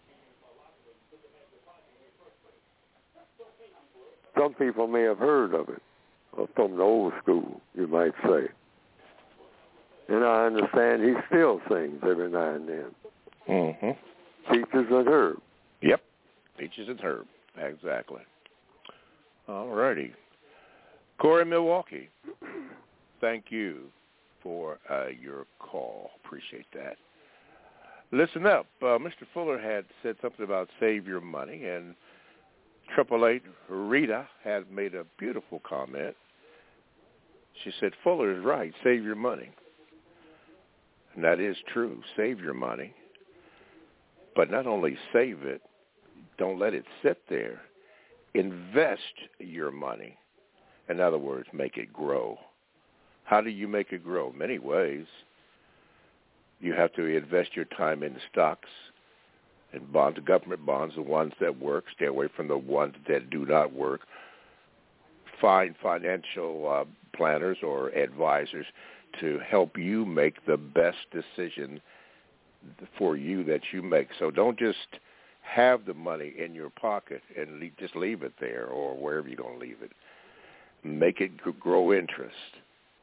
Some people may have heard of it, or from the old school, you might say. And I understand he still sings every now and then. Mm-hmm. Peaches and Herb. Yep, Peaches and Herb, exactly. All righty. Corey, Milwaukee, thank you for uh, your call. Appreciate that. Listen up. Uh, Mister Fuller had said something about save your money, and Triple Eight Rita had made a beautiful comment. She said, Fuller is right. Save your money. And that is true. Save your money. But not only save it, don't let it sit there. Invest your money. In other words, make it grow. How do you make it grow? Many ways. You have to invest your time in stocks and bonds, government bonds, the ones that work. Stay away from the ones that do not work. Find financial uh, planners or advisors to help you make the best decision for you that you make. So don't just have the money in your pocket and le- just leave it there or wherever you're going to leave it. Make it grow interest.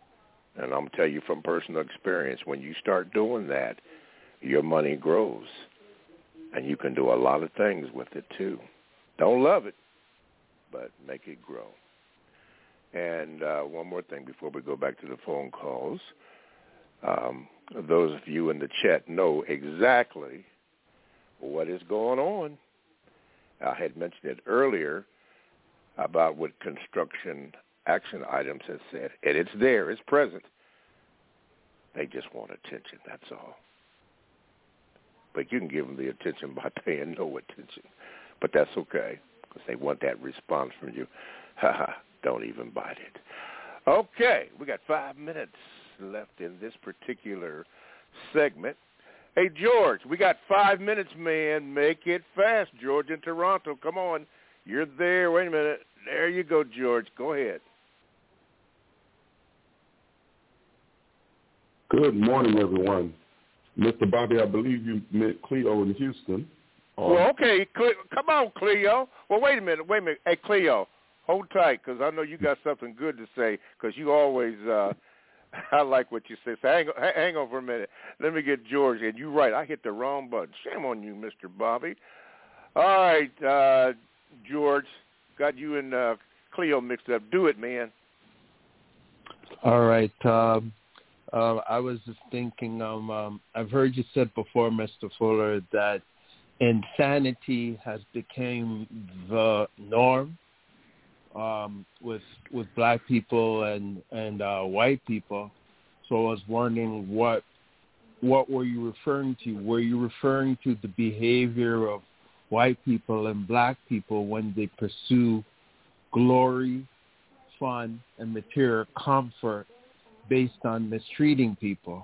And I'm telling you from personal experience, when you start doing that, your money grows. And you can do a lot of things with it, too. Don't love it, but make it grow. And uh, one more thing before we go back to the phone calls. Um, those of you in the chat know exactly what is going on. I had mentioned it earlier about what construction action items has said. And it's there. It's present. They just want attention. That's all. But you can give them the attention by paying no attention. But that's okay because they want that response from you. Ha ha. Don't even bite it. Okay. We got five minutes left in this particular segment. Hey, George, we got five minutes, man. Make it fast. George in Toronto. Come on. You're there. Wait a minute. There you go, George. Go ahead. Good morning, everyone. Mister Bobby, I believe you meant Cleo in Houston. Um, well, okay. Cle- come on, Cleo. Well, wait a minute. Wait a minute. Hey, Cleo, hold tight because I know you got something good to say because you always uh, – I like what you say. So hang, hang on for a minute. Let me get George. And you're right. I hit the wrong button. Shame on you, Mister Bobby. All right, uh, George, got you and uh, Cleo mixed up. Do it, man. All right. Um, uh, I was just thinking, um, um, I've heard you said before, Mister Fuller, that insanity has become the norm um, with with black people and and uh, white people. So I was wondering what what were you referring to? Were you referring to the behavior of white people and black people when they pursue glory, fun, and material comfort based on mistreating people?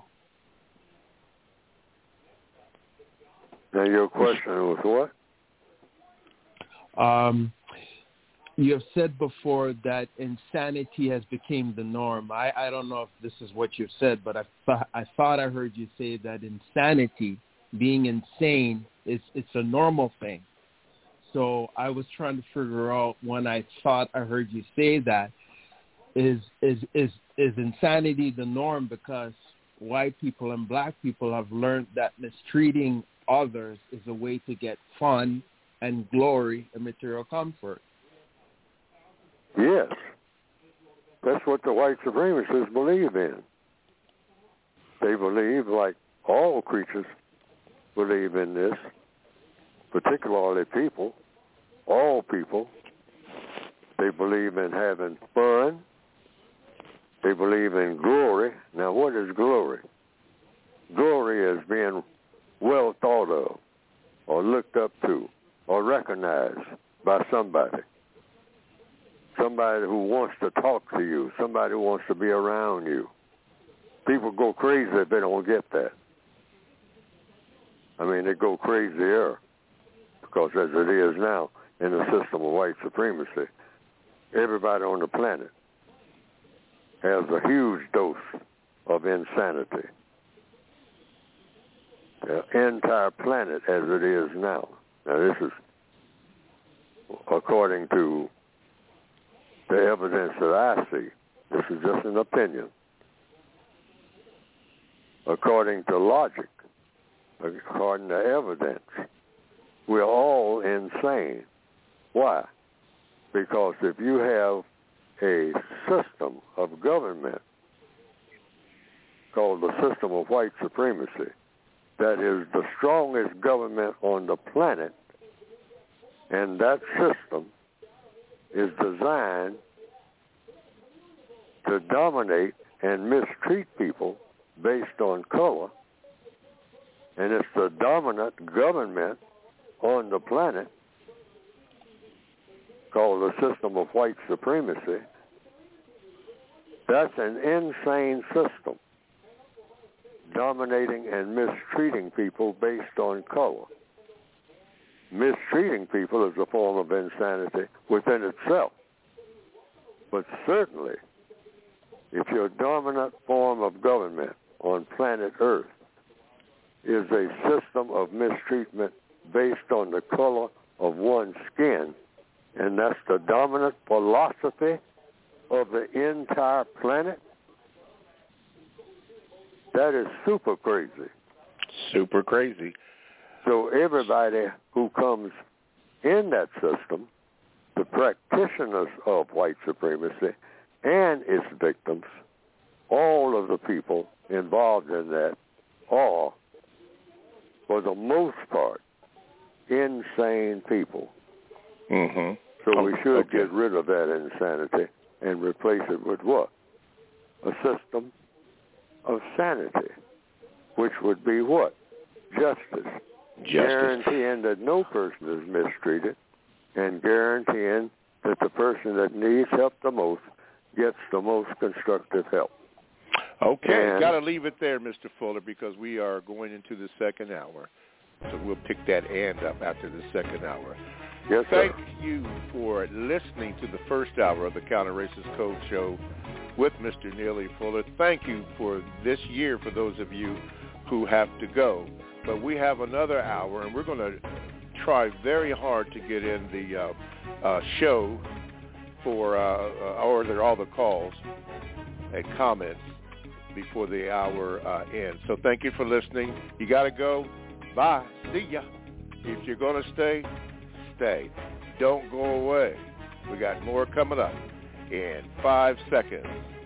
Now your question was what? Um, you have said before that insanity has become the norm. I, I don't know if this is what you've said, but I, th- I thought I heard you say that insanity, being insane, is it's a normal thing. So I was trying to figure out when I thought I heard you say that, is is is is insanity the norm because white people and black people have learned that mistreating others is a way to get fun and glory and material comfort? Yes. That's what the white supremacists believe in. They believe, like all creatures believe in this, particularly people, all people. They believe in having fun. They believe in glory. Now, what is glory? Glory is being well thought of or looked up to or recognized by somebody. Somebody who wants to talk to you. Somebody who wants to be around you. People go crazy if they don't get that. I mean, they go crazier because as it is now in the system of white supremacy, everybody on the planet has a huge dose of insanity. The entire planet as it is now. Now, this is according to the evidence that I see. This is just an opinion. According to logic, according to evidence, we're all insane. Why? Because if you have a system of government called the system of white supremacy that is the strongest government on the planet, and that system is designed to dominate and mistreat people based on color, and it's the dominant government on the planet called the system of white supremacy, that's an insane system, dominating and mistreating people based on color. Mistreating people is a form of insanity within itself. But certainly, if your dominant form of government on planet Earth is a system of mistreatment based on the color of one's skin, and that's the dominant philosophy of the entire planet, That is super crazy. Super crazy. So everybody who comes in that system, the practitioners of white supremacy and its victims, all of the people involved in that are, for the most part, insane people. Mm-hmm. So we should okay. get rid of that insanity and replace it with what? A system of sanity, which would be what? Justice. Justice. Guaranteeing that no person is mistreated and guaranteeing that the person that needs help the most gets the most constructive help. Okay, and, got to leave it there, Mister Fuller, because we are going into the second hour. So we'll pick that and up after the second hour. Yes, Thank sir. you for listening to the first hour of the Counter Racist Code Show with Mister Neely Fuller. Thank you for this year for those of you who have to go. But we have another hour, and we're going to try very hard to get in the uh, uh, show for, uh, uh, or there are all the calls and comments before the hour uh, ends. So thank you for listening. You got to go. Bye. See ya. If you're going to stay, stay. Don't go away. We got more coming up in five seconds.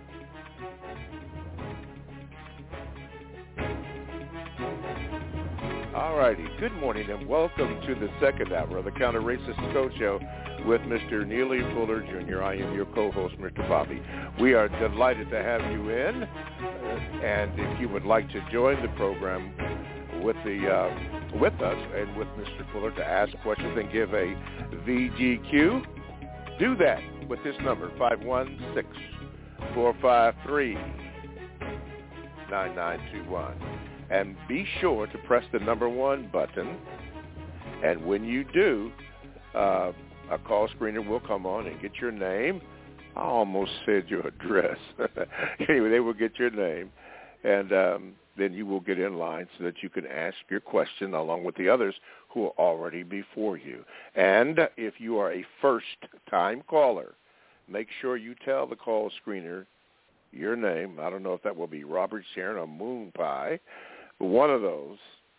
All righty. Good morning and welcome to the second hour of the Counter Racist Code Show with Mister Neely Fuller, Junior I am your co-host, Mister Bobby. We are delighted to have you in, uh, and if you would like to join the program with the uh, with us and with Mister Fuller to ask questions and give a V G Q, do that with this number, five one six, four five three, nine nine two one. And be sure to press the number one button. And when you do, uh, a call screener will come on and get your name. I almost said your address. Anyway, they will get your name. And um, then you will get in line so that you can ask your question along with the others who are already before you. And if you are a first-time caller, make sure you tell the call screener your name. I don't know if that will be Robert Sharon or Moon Pie. One of those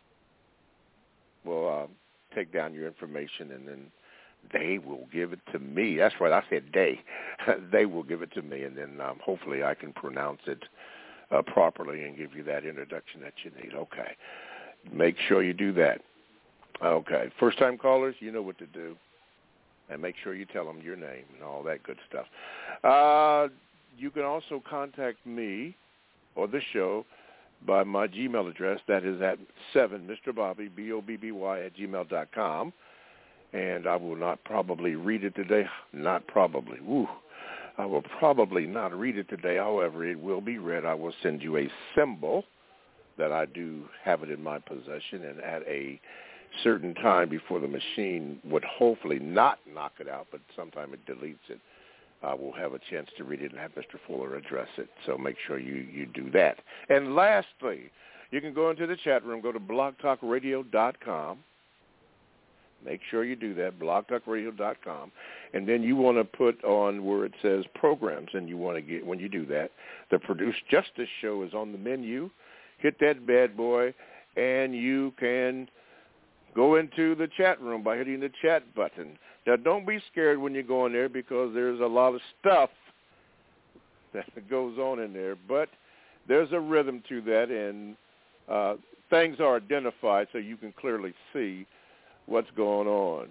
will uh, take down your information, and then they will give it to me. That's right, I said they. They will give it to me, and then um, hopefully I can pronounce it uh, properly and give you that introduction that you need. Okay. Make sure you do that. Okay. First-time callers, you know what to do. And make sure you tell them your name and all that good stuff. Uh, you can also contact me or the show by my Gmail address. That is at seven, Mister Bobby, B O B B Y, at gmail dot com. And I will not probably read it today. Not probably. Woo. I will probably not read it today. However, it will be read. I will send you a symbol that I do have it in my possession, and at a certain time before the machine would hopefully not knock it out, but sometime it deletes it, I will have a chance to read it and have Mister Fuller address it. So make sure you, you do that. And lastly, you can go into the chat room, go to blog talk radio dot com. Make sure you do that, blog talk radio dot com. And then you want to put on where it says programs, and you want to get, when you do that, the Produce Justice Show is on the menu. Hit that bad boy, and you can go into the chat room by hitting the chat button. Now, don't be scared when you go in there, because there's a lot of stuff that goes on in there, but there's a rhythm to that, and uh, things are identified so you can clearly see what's going on.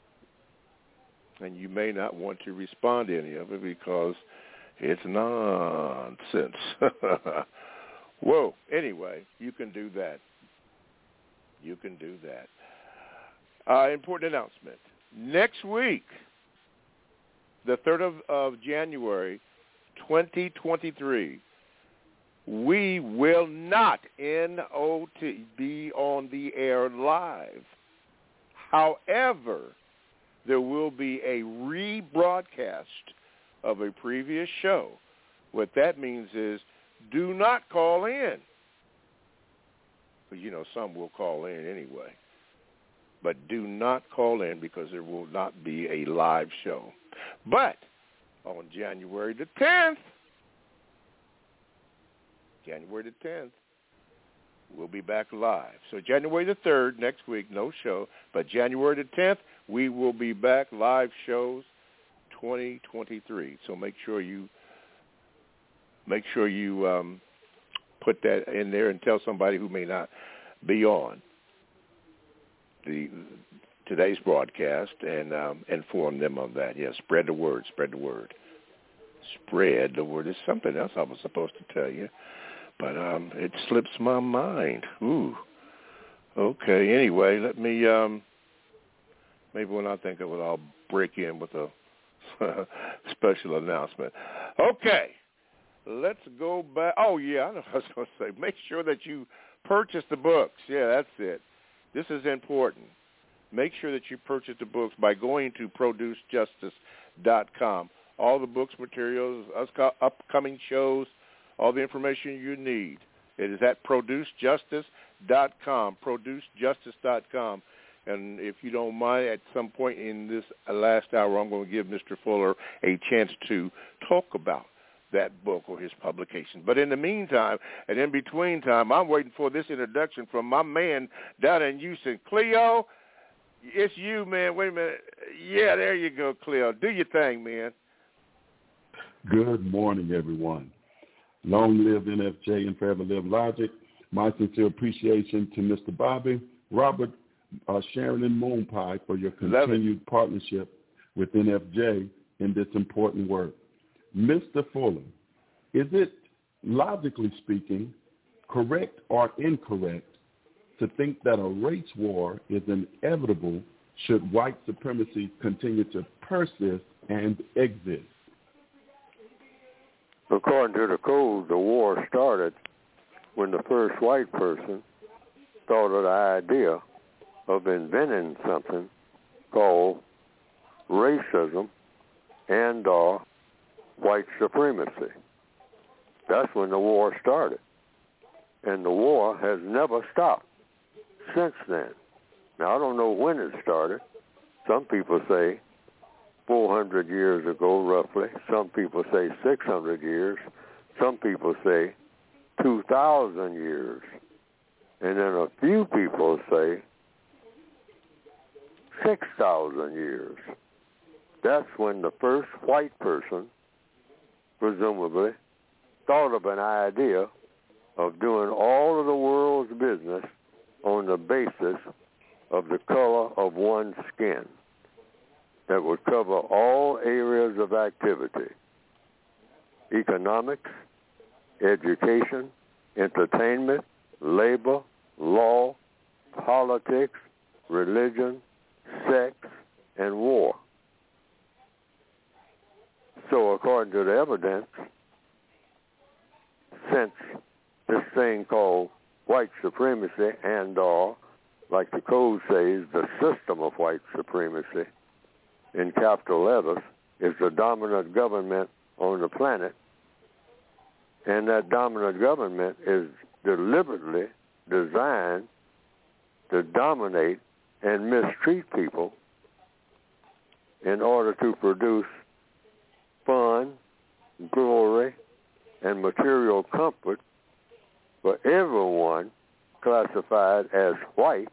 And you may not want to respond to any of it because it's nonsense. Whoa. Anyway, you can do that. You can do that. Uh, important announcement. Next week, the third of, of January, twenty twenty-three, we will not, N O T, be on the air live. However, there will be a rebroadcast of a previous show. What that means is do not call in. But, you know, some will call in anyway. But do not call in because there will not be a live show. But on January the tenth, January the tenth, we'll be back live. So January the third, next week, no show. But January the tenth, we will be back, live shows, twenty twenty-three. So make sure you make sure you um, put that in there and tell somebody who may not be on the today's broadcast and um, inform them of that. Yes, yeah, spread the word, spread the word. Spread the word. There's something else I was supposed to tell you, but um, it slips my mind. Ooh. Okay, anyway, let me, um, maybe when I think of it, I'll break in with a special announcement. Okay, let's go back. Oh, yeah, I know what I was going to say. Make sure that you purchase the books. Yeah, that's it. This is important. Make sure that you purchase the books by going to produce justice dot com. All the books, materials, us upcoming shows, all the information you need. It is at produce justice dot com, produce justice dot com. And if you don't mind, at some point in this last hour, I'm going to give Mister Fuller a chance to talk about that book or his publication. But in the meantime, and in between time, I'm waiting for this introduction from my man down in Houston. Cleo, it's you, man. Wait a minute. Yeah, there you go, Cleo. Do your thing, man. Good morning, everyone. Long live N F J and forever live Logic. My sincere appreciation to Mister Bobby, Robert, uh, Sharon, and Moonpie for your continued partnership with N F J in this important work. Mister Fuller, is it, logically speaking, correct or incorrect to think that a race war is inevitable should white supremacy continue to persist and exist? According to the code, the war started when the first white person thought of the idea of inventing something called racism and or white supremacy. That's when the war started. And the war has never stopped since then. Now, I don't know when it started. Some people say four hundred years ago, roughly. Some people say six hundred years. Some people say two thousand years. And then a few people say six thousand years. That's when the first white person, presumably, thought of an idea of doing all of the world's business on the basis of the color of one's skin that would cover all areas of activity: economics, education, entertainment, labor, law, politics, religion, sex, and war. So according to the evidence, since this thing called white supremacy and or, like the code says, the system of white supremacy in capital letters is the dominant government on the planet, and that dominant government is deliberately designed to dominate and mistreat people in order to produce fun, glory, and material comfort for everyone classified as white.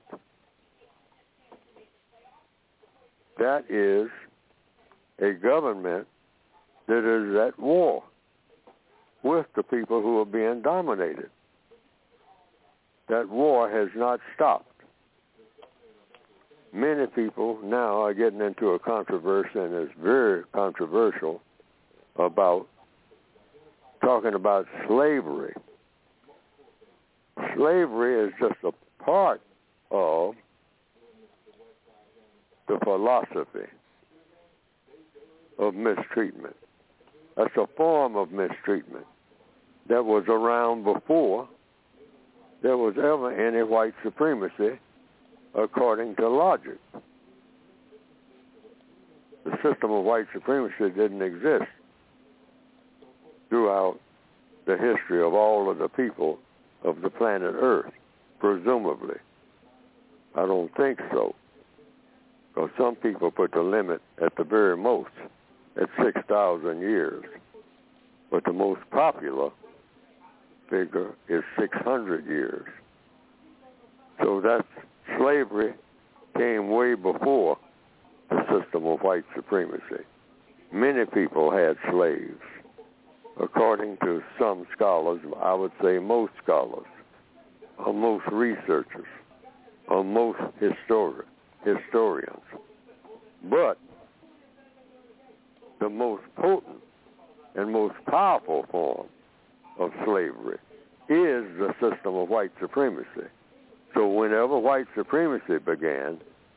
That is a government that is at war with the people who are being dominated. That war has not stopped. Many people now are getting into a controversy, and it's very controversial, about talking about slavery. Slavery is just a part of the philosophy of mistreatment. That's a form of mistreatment that was around before there was ever any white supremacy, according to logic. The system of white supremacy didn't exist throughout the history of all of the people of the planet Earth, presumably. I don't think so, because some people put the limit at the very most at six thousand years, but the most popular figure is six hundred years. So that slavery came way before the system of white supremacy. Many people had slaves. According to some scholars, I would say most scholars, or most researchers, or most histori- historians. But the most potent and most powerful form of slavery is the system of white supremacy. So whenever white supremacy began,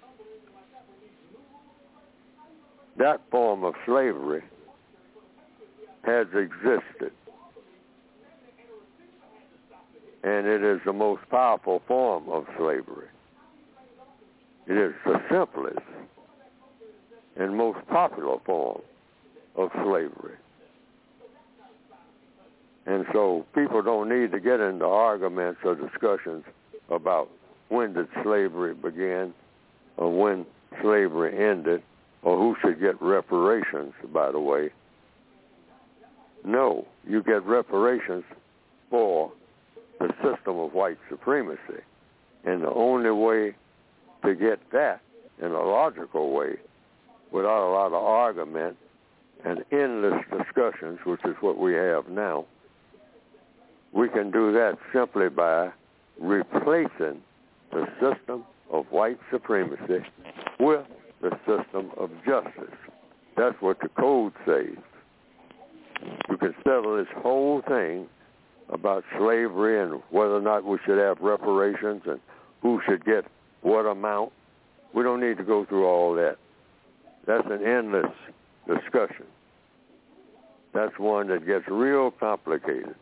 that form of slavery has existed. And it is the most powerful form of slavery. It is the simplest and most popular form of slavery. And so people don't need to get into arguments or discussions about when did slavery begin or when slavery ended or who should get reparations, by the way. No, you get reparations for the system of white supremacy. And the only way to get that in a logical way, without a lot of argument and endless discussions, which is what we have now, we can do that simply by replacing the system of white supremacy with the system of justice. That's what the code says. You can settle this whole thing about slavery and whether or not we should have reparations and who should get what amount. We don't need to go through all that. That's an endless discussion. That's one that gets real complicated.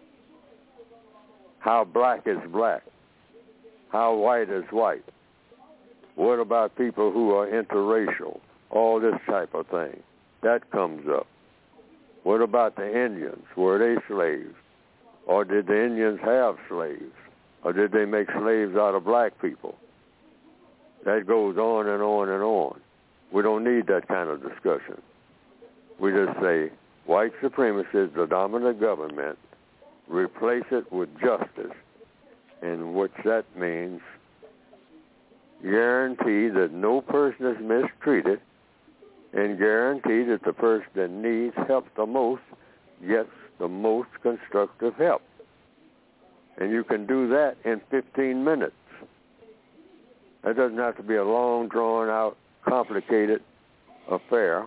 How black is black? How white is white? What about people who are interracial? All this type of thing. That comes up. What about the Indians? Were they slaves? Or did the Indians have slaves? Or did they make slaves out of black people? That goes on and on and on. We don't need that kind of discussion. We just say white supremacy is the dominant government. Replace it with justice, and what that means, guarantee that no person is mistreated, and guarantee that the person that needs help the most gets the most constructive help. And you can do that in fifteen minutes. That doesn't have to be a long, drawn-out, complicated affair,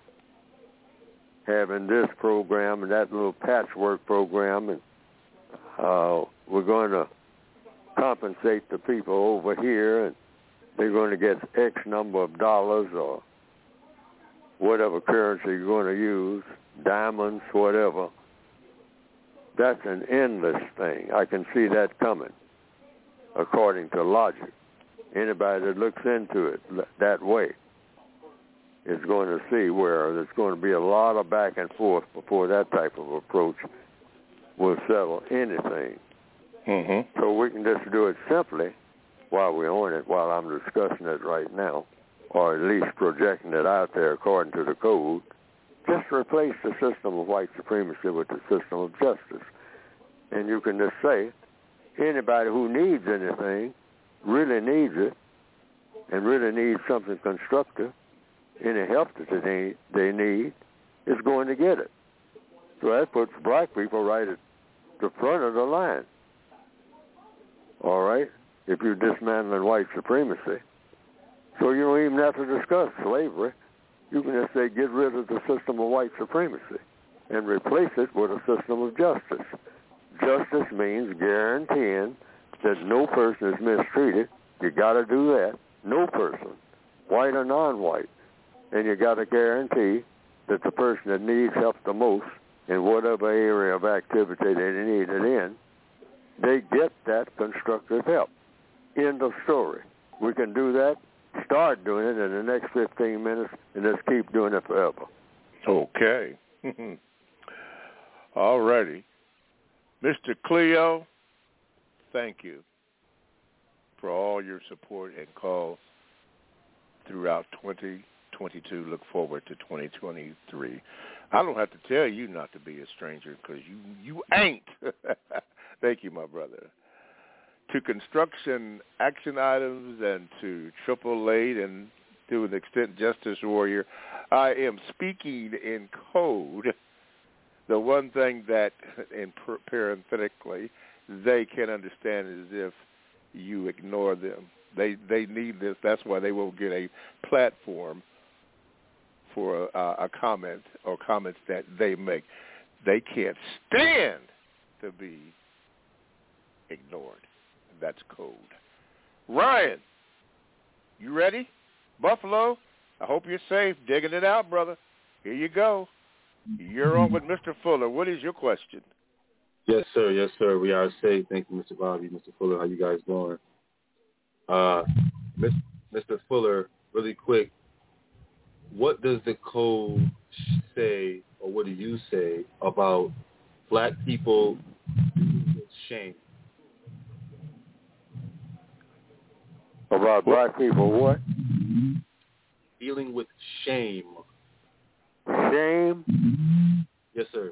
having this program and that little patchwork program, and uh, we're going to compensate the people over here, and they're going to get X number of dollars or whatever currency you're going to use, diamonds, whatever. That's an endless thing. I can see that coming, according to logic. Anybody that looks into it that way is going to see where there's going to be a lot of back and forth before that type of approach will settle anything. Mm-hmm. So we can just do it simply while we're on it, while I'm discussing it right now, or at least projecting it out there according to the code. Just replace the system of white supremacy with the system of justice. And you can just say, anybody who needs anything, really needs it, and really needs something constructive, any help that they, they need, is going to get it. So that puts black people right at the front of the line. All right? If you're dismantling white supremacy. So you don't even have to discuss slavery. You can just say get rid of the system of white supremacy and replace it with a system of justice. Justice means guaranteeing that no person is mistreated. You got to do that. No person, white or non-white. And you got to guarantee that the person that needs help the most in whatever area of activity they need it in, they get that constructive help. End of story. We can do that, start doing it in the next fifteen minutes, and just keep doing it forever. Okay. All righty. Mister Cleo, thank you for all your support and calls throughout twenty twenty-two. Look forward to twenty twenty-three. I don't have to tell you not to be a stranger because you, you ain't. Thank you, my brother. to construction action items and to triple eight and to an extent Justice Warrior, I am speaking in code. The one thing that, in parenthetically, they can understand is if you ignore them. They they need this. That's why they will get a platform for a, a comment or comments that they make. They can't stand to be ignored. That's code. Ryan, you ready? Buffalo, I hope you're safe. Digging it out, brother. Here you go. You're on with Mister Fuller. What is your question? Yes, sir. Yes, sir. We are safe. Thank you, Mister Bobby, Mister Fuller. How you guys doing? Uh, Mister Fuller, really quick, what does the code say, or what do you say about black people dealing with shame? About black people what? Dealing with shame. Shame? Yes, sir.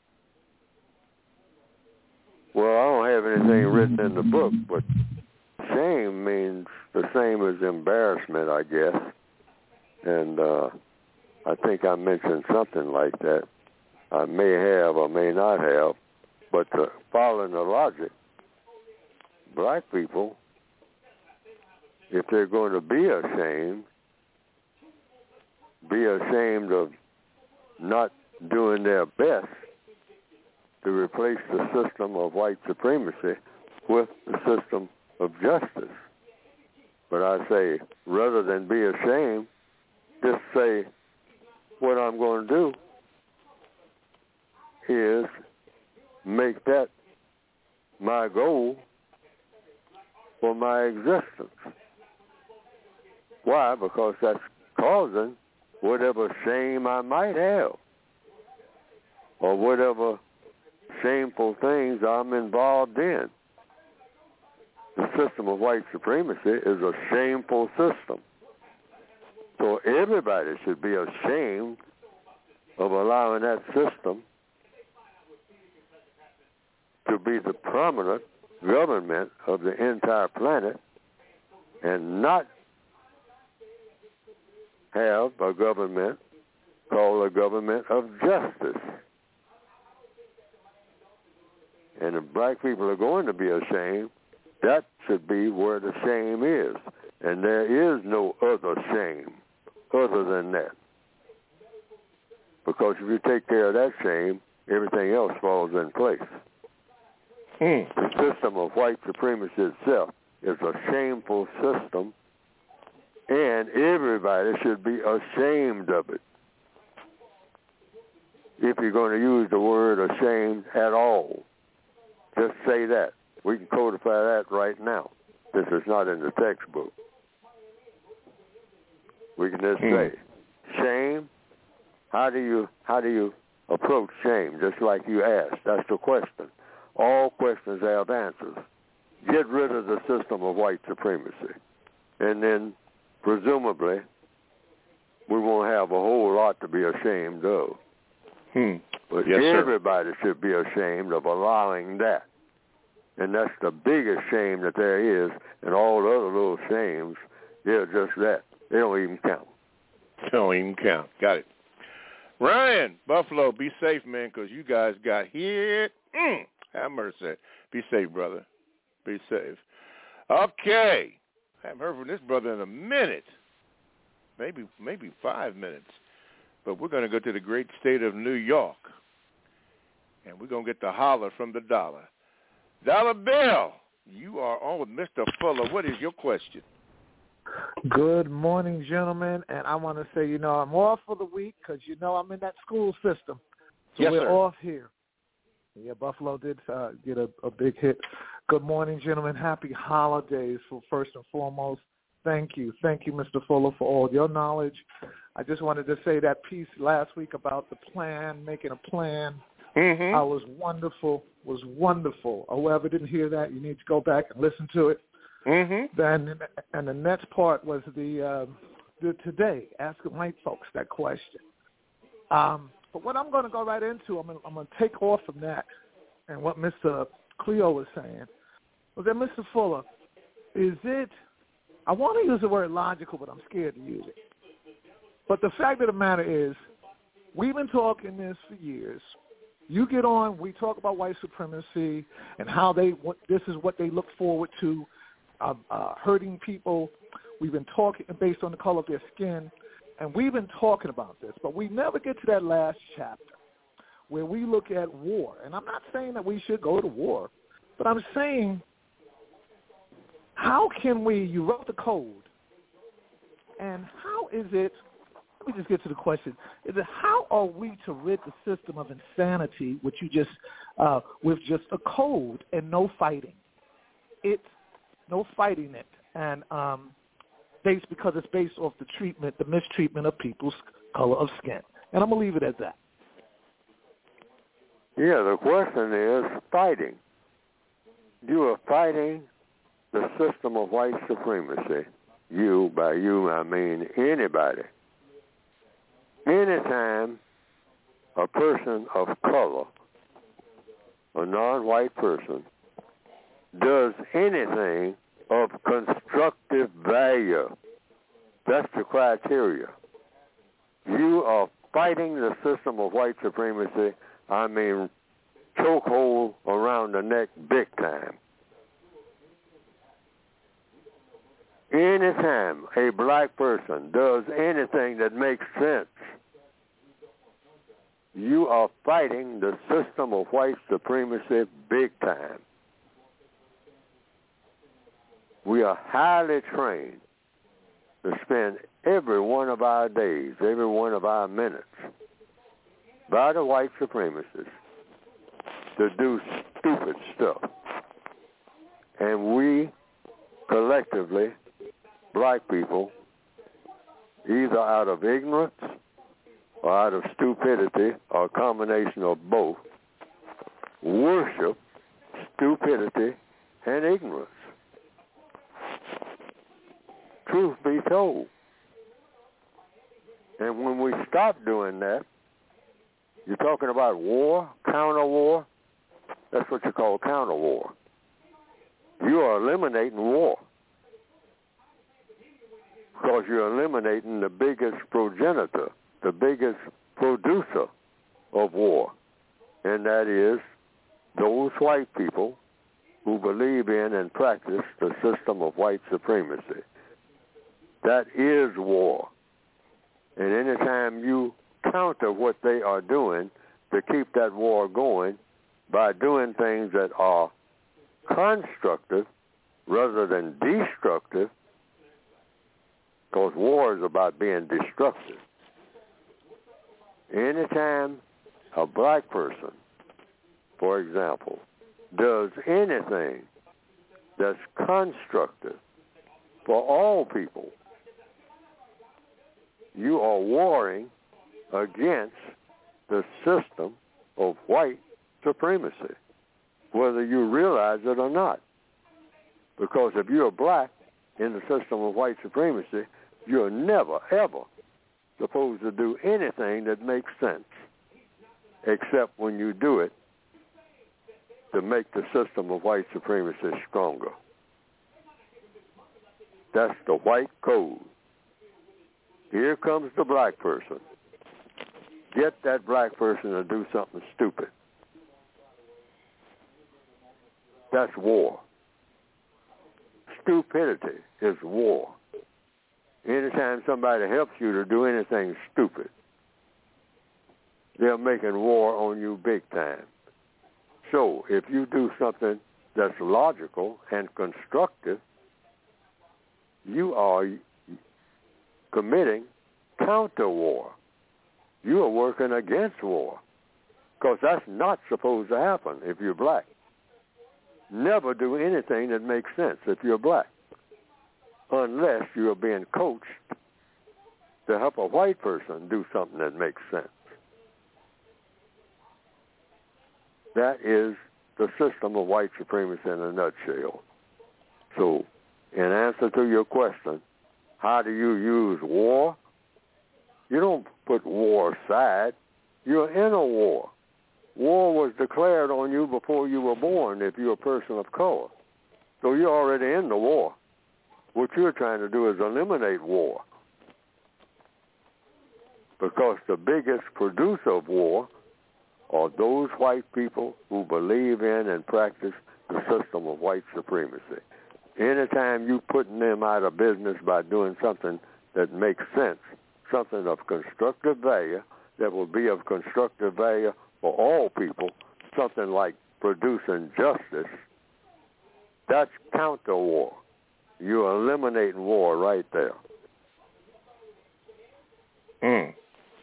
Well, I don't have anything written in the book, but shame means the same as embarrassment, I guess. And uh, I think I mentioned something like that. I may have or may not have, but to following the logic, black people, if they're going to be ashamed, be ashamed of not doing their best to replace the system of white supremacy with the system of justice. But I say, rather than be ashamed, just say, what I'm going to do is make that my goal for my existence. Why? Because that's causing whatever shame I might have or whatever shameful things I'm involved in. The system of white supremacy is a shameful system. So everybody should be ashamed of allowing that system to be the prominent government of the entire planet and not have a government called a government of justice. And if black people are going to be ashamed, that should be where the shame is. And there is no other shame other than that. Because if you take care of that shame, everything else falls in place. Hmm. The system of white supremacy itself is a shameful system, and everybody should be ashamed of it. If you're going to use the word ashamed at all, just say that. We can codify that right now. This is not in the textbook. We can just hmm. say, shame, how do you how do you approach shame? Just like you asked. That's the question. All questions have answers. Get rid of the system of white supremacy. And then, presumably, we won't have a whole lot to be ashamed of. Hmm. But yes, everybody sir. should be ashamed of allowing that. And that's the biggest shame that there is, and all the other little shames, they're just that. They don't even count. They don't even count. Got it. Ryan, Buffalo, be safe, man, because you guys got hit. Mm, have mercy. Be safe, brother. Be safe. Okay. I haven't heard from this brother in a minute. Maybe maybe five minutes. But we're going to go to the great state of New York. And we're going to get the holler from the dollar. Dollar Bill, you are on with Mister Fuller. What is your question? Good morning, gentlemen. And I want to say, you know, I'm off for the week because, you know, I'm in that school system. So yes, we're sir. off here. Yeah, Buffalo did uh, get a, a big hit. Good morning, gentlemen. Happy holidays, for first and foremost. Thank you. Thank you, Mister Fuller, for all your knowledge. I just wanted to say that piece last week about the plan, making a plan. Mm-hmm. I was wonderful, was wonderful. Whoever didn't hear that, you need to go back and listen to it. Mm-hmm. Then, and the next part was the, uh, the today, asking white folks that question. Um, but what I'm going to go right into, I'm going I'm to take off from that and what Mister Cleo was saying. was that Mister Fuller, is it, I want to use the word logical, but I'm scared to use it. But the fact of the matter is, we've been talking this for years. You get on, we talk about white supremacy and how they, what, this is what they look forward to, uh, uh, hurting people. We've been talking based on the color of their skin, and we've been talking about this, but we never get to that last chapter where we look at war. And I'm not saying that we should go to war, but I'm saying, how can we, you wrote the code, and how is it, let me just get to the question, is it how are we to rid the system of insanity, which you just, uh, with just a code and no fighting? It's no fighting it, and um, based because it's based off the treatment, the mistreatment of people's color of skin. And I'm going to leave it at that. Yeah, the question is fighting. You are fighting the system of white supremacy. You, by you, I mean anybody. Anytime a person of color, a non-white person, does anything of constructive value, that's the criteria. You are fighting the system of white supremacy, I mean chokehold around the neck big time. Anytime a black person does anything that makes sense, you are fighting the system of white supremacy big time. We are highly trained to spend every one of our days, every one of our minutes, by the white supremacists to do stupid stuff. And we, collectively, black people, either out of ignorance or out of stupidity or a combination of both, worship stupidity and ignorance. Truth be told. And when we stop doing that, you're talking about war, counter-war, that's what you call counter-war. You are eliminating war because you're eliminating the biggest progenitor, the biggest producer of war, and that is those white people who believe in and practice the system of white supremacy. That is war. And anytime you counter what they are doing to keep that war going by doing things that are constructive rather than destructive, because war is about being destructive. Anytime a black person, for example, does anything that's constructive for all people, you are warring against the system of white supremacy, whether you realize it or not. Because if you're black in the system of white supremacy, you're never, ever supposed to do anything that makes sense, except when you do it to make the system of white supremacy stronger. That's the white code. Here comes the black person. Get that black person to do something stupid. That's war. Stupidity is war. Anytime somebody helps you to do anything stupid, they're making war on you big time. So if you do something that's logical and constructive, you are committing counter-war. You are working against war, because that's not supposed to happen if you're black. Never do anything that makes sense if you're black, unless you are being coached to help a white person do something that makes sense. That is the system of white supremacy in a nutshell. So, in answer to your question, how do you use war? You don't put war aside. You're in a war. War was declared on you before you were born if you're a person of color. So you're already in the war. What you're trying to do is eliminate war. Because the biggest producer of war are those white people who believe in and practice the system of white supremacy. Anytime you putting them out of business by doing something that makes sense, something of constructive value, that will be of constructive value for all people, something like producing justice, that's counter war. You're eliminating war right there. Mm.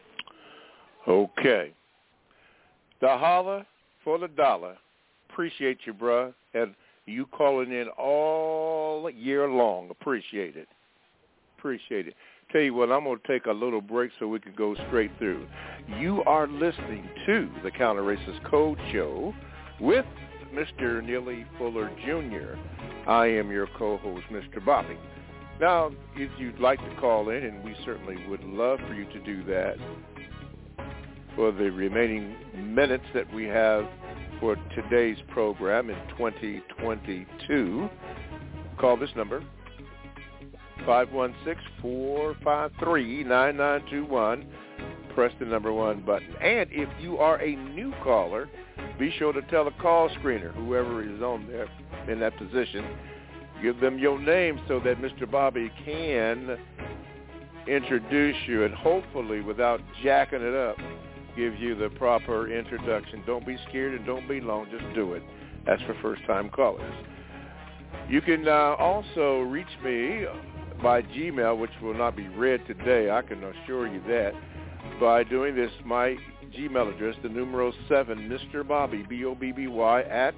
Okay. The holler for the dollar. Appreciate you, bruh. And you calling in all year long. Appreciate it. Appreciate it. Tell you what, I'm going to take a little break so we can go straight through. You are listening to the Counter Racist Code Show with Mister Neely Fuller Junior I am your co-host, Mister Bobby. Now, if you'd like to call in, and we certainly would love for you to do that for the remaining minutes that we have for today's program in twenty twenty-two, call this number, five one six, four five three, nine nine two one. Press the number one button. And if you are a new caller, be sure to tell the call screener, whoever is on there in that position, give them your name so that Mister Bobby can introduce you and hopefully, without jacking it up, give you the proper introduction. Don't be scared and don't be long. Just do it. That's for first-time callers. You can uh, also reach me by Gmail, which will not be read today, I can assure you that, by doing this. My Gmail address, the numero seven, Mister Bobby, B O B B Y, at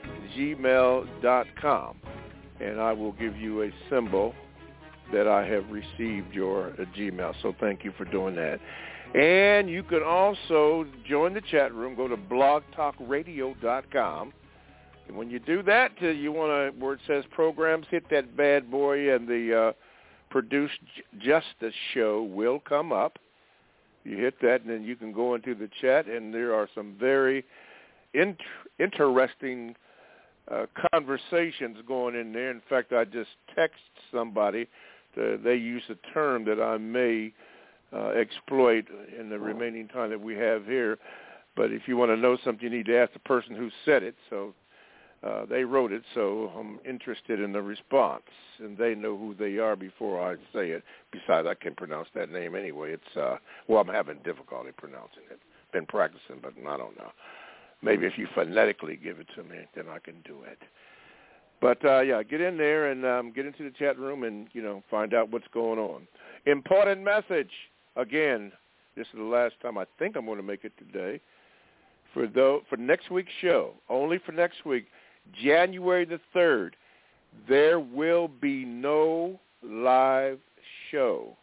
gmail dot com. And I will give you a symbol that I have received your uh, Gmail. So thank you for doing that. And you can also join the chat room. Go to blog talk radio dot com. And when you do that, uh, you want to, where it says programs, hit that bad boy, and the uh, Produce Justice show will come up. You hit that, and then you can go into the chat, and there are some very int- interesting uh, conversations going in there. In fact, I just text somebody. To, they use a term that I may uh, exploit in the remaining time that we have here. But if you want to know something, you need to ask the person who said it. So uh, they wrote it, so I'm interested in the response, and they know who they are before I say it. Besides, I can't pronounce that name anyway. It's uh, well, I'm having difficulty pronouncing it. Been practicing, but I don't know. Maybe if you phonetically give it to me, then I can do it. But uh, yeah, get in there and um, get into the chat room and you know find out what's going on. Important message. Again, this is the last time I think I'm going to make it today. For though for next week's show, only for next week, January the third, there will be no live show.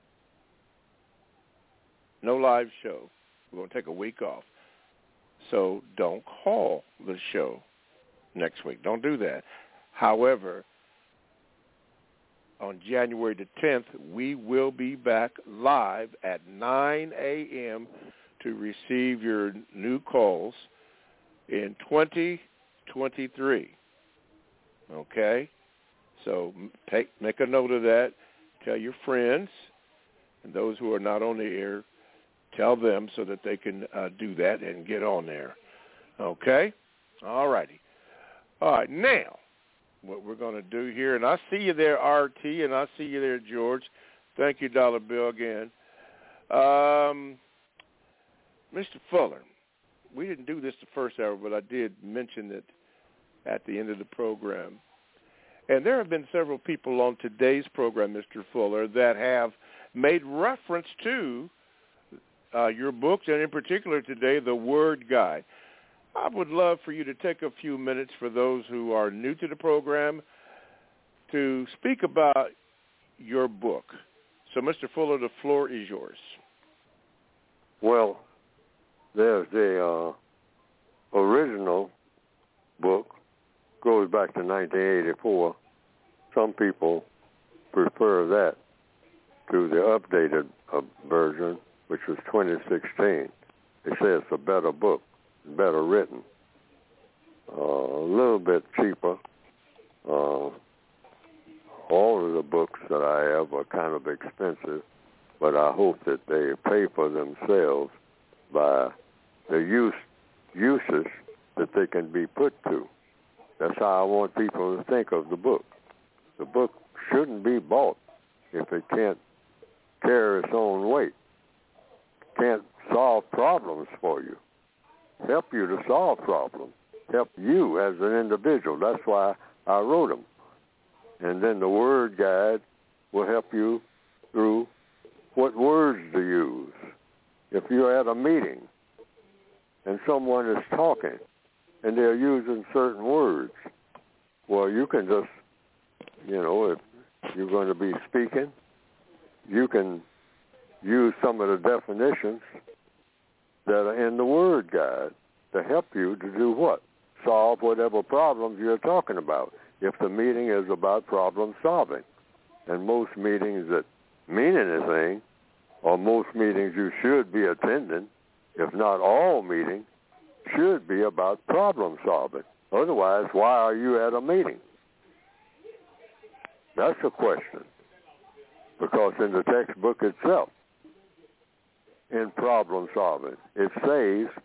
No live show. We're going to take a week off. So don't call the show next week. Don't do that. However, on January the tenth, we will be back live at nine a.m. to receive your new calls in twenty twenty-three. Okay? So take, make a note of that. Tell your friends and those who are not on the air, tell them so that they can uh, do that and get on there. Okay? All righty. All right, now, what we're going to do here, and I see you there, R T, and I see you there, George. Thank you, Dollar Bill, again. Um, Mister Fuller, we didn't do this the first hour, but I did mention it at the end of the program. And there have been several people on today's program, Mister Fuller, that have made reference to uh, your books, and in particular today, the Word Guide. I would love for you to take a few minutes for those who are new to the program to speak about your book. So, Mister Fuller, the floor is yours. Well, there's the uh, original book, goes back to nineteen eighty-four. Some people prefer that to the updated uh, version, which was twenty sixteen. They say it's a better book, better written, uh, a little bit cheaper, Uh, all of the books that I have are kind of expensive, but I hope that they pay for themselves by the use uses that they can be put to. That's how I want people to think of the book. The book shouldn't be bought if it can't carry its own weight, can't solve problems for you, help you to solve problems, help you as an individual. That's why I wrote them. And then the word guide will help you through what words to use. If you're at a meeting and someone is talking and they're using certain words, well, you can just, you know, if you're going to be speaking, you can use some of the definitions that are in the word guide to help you to do what? Solve whatever problems you're talking about, if the meeting is about problem solving. And most meetings that mean anything, or most meetings you should be attending, if not all meetings, should be about problem solving. Otherwise, why are you at a meeting? That's a question. Because in the textbook itself, in problem solving, it says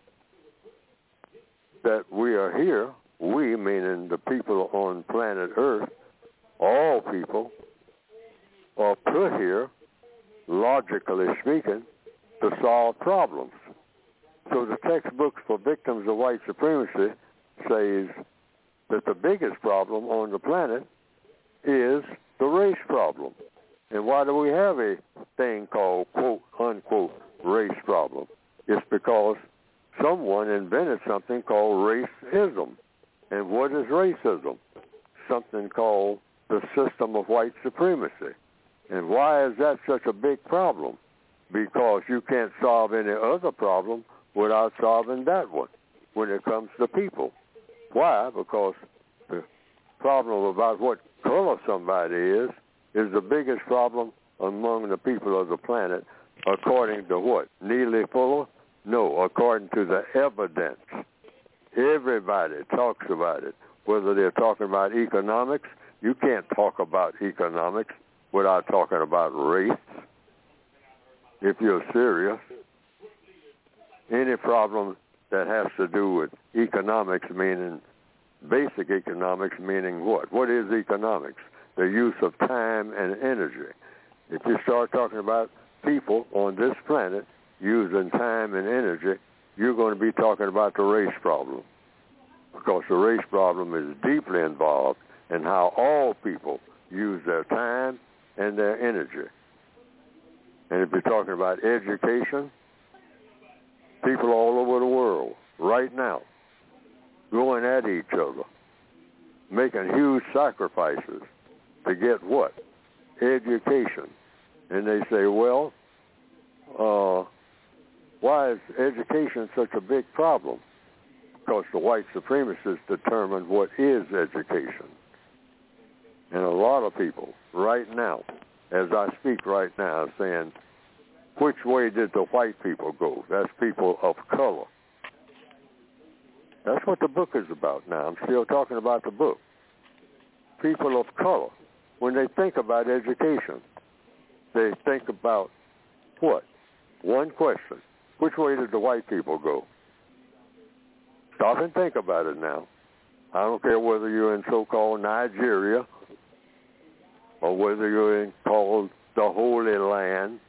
that we are here, we meaning the people on planet Earth, all people, are put here, logically speaking, to solve problems. So the textbooks for victims of white supremacy says that the biggest problem on the planet is the race problem. And why do we have a thing called, quote, unquote, race problem? It's because someone invented something called racism. And what is racism? Something called the system of white supremacy. And why is that such a big problem? Because you can't solve any other problem without solving that one when it comes to people. Why? Because the problem about what color somebody is is the biggest problem among the people of the planet, according to what? Neely Fuller? No, according to the evidence. Everybody talks about it, whether they're talking about economics. You can't talk about economics without talking about race, if you're serious. Any problem that has to do with economics, meaning basic economics, meaning what? What is economics? The use of time and energy. If you start talking about people on this planet using time and energy, you're going to be talking about the race problem, because the race problem is deeply involved in how all people use their time and their energy. And if you're talking about education, people all over the world right now going at each other, making huge sacrifices to get what? Education. And they say, well, uh, why is education such a big problem? Because the white supremacists determined what is education. And a lot of people right now, as I speak right now, are saying, which way did the white people go? That's people of color. That's what the book is about now. I'm still talking about the book. People of color. When they think about education, they think about what? One question. Which way did the white people go? Stop and think about it now. I don't care whether you're in so-called Nigeria or whether you're in called the Holy Land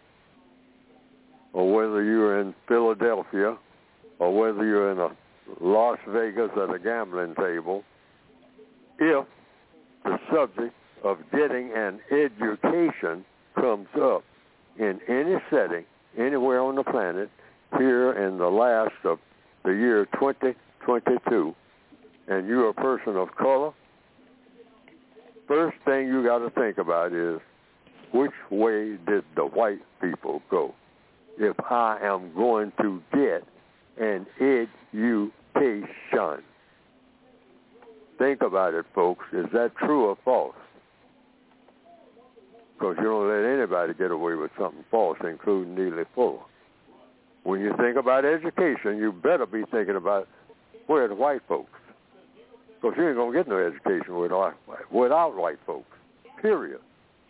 or whether you're in Philadelphia or whether you're in a Las Vegas at a gambling table. If the subject of getting an education comes up in any setting, anywhere on the planet, here in the last of the year twenty twenty-two, and you're a person of color, first thing you got to think about is, which way did the white people go? If I am going to get an education. Think about it, folks. Is that true or false? Because you don't let anybody get away with something false, including Neely Fuller. When you think about education, you better be thinking about where are the white folks. Because you ain't going to get no education without, without white folks, period.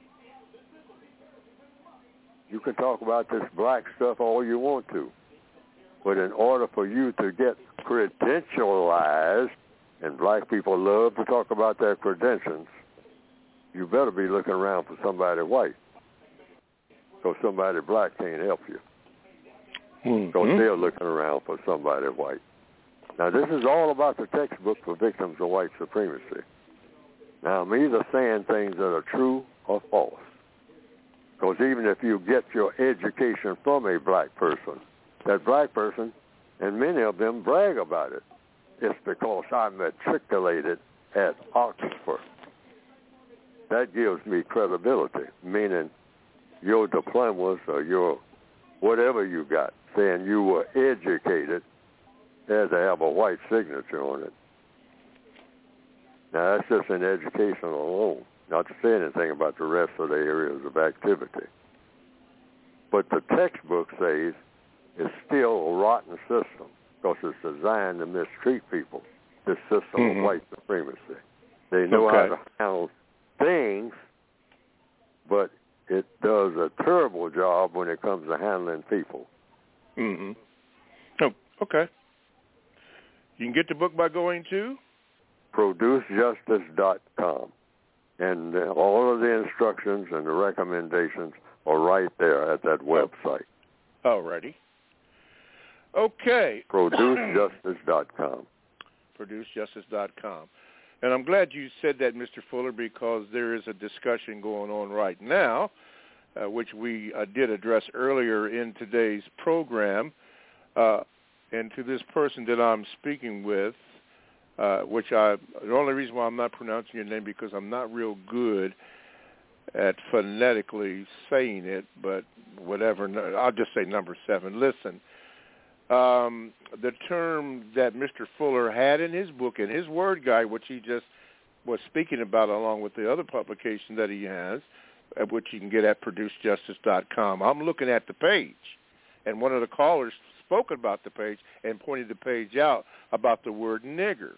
You can talk about this black stuff all you want to, but in order for you to get credentialized, and black people love to talk about their credentials, you better be looking around for somebody white, because somebody black can't help you. Because mm-hmm. they're looking around for somebody white. Now, this is all about the textbook for victims of white supremacy. Now, I'm either saying things that are true or false. Because even if you get your education from a black person, that black person, and many of them brag about it, it's because I matriculated at Oxford. That gives me credibility, meaning your diplomas or your whatever you got, saying you were educated, had to have a white signature on it. Now, that's just in education alone, not to say anything about the rest of the areas of activity. But the textbook says it's still a rotten system because it's designed to mistreat people, this system mm-hmm. of white supremacy. They know okay. how to handle things, but it does a terrible job when it comes to handling people. Mm-hmm. Oh, okay. You can get the book by going to? produce justice dot com. And uh, all of the instructions and the recommendations are right there at that website. All righty. Okay. produce justice dot com. produce justice dot com. And I'm glad you said that, Mister Fuller, because there is a discussion going on right now, uh, which we uh, did address earlier in today's program. Uh, and to this person that I'm speaking with, uh, which I, the only reason why I'm not pronouncing your name because I'm not real good at phonetically saying it, but whatever, I'll just say number seven. Listen, um, the term that Mister Fuller had in his book, in his word guide, which he just was speaking about along with the other publication that he has, which you can get at produce justice dot com. I'm looking at the page, and one of the callers spoke about the page and pointed the page out about the word nigger.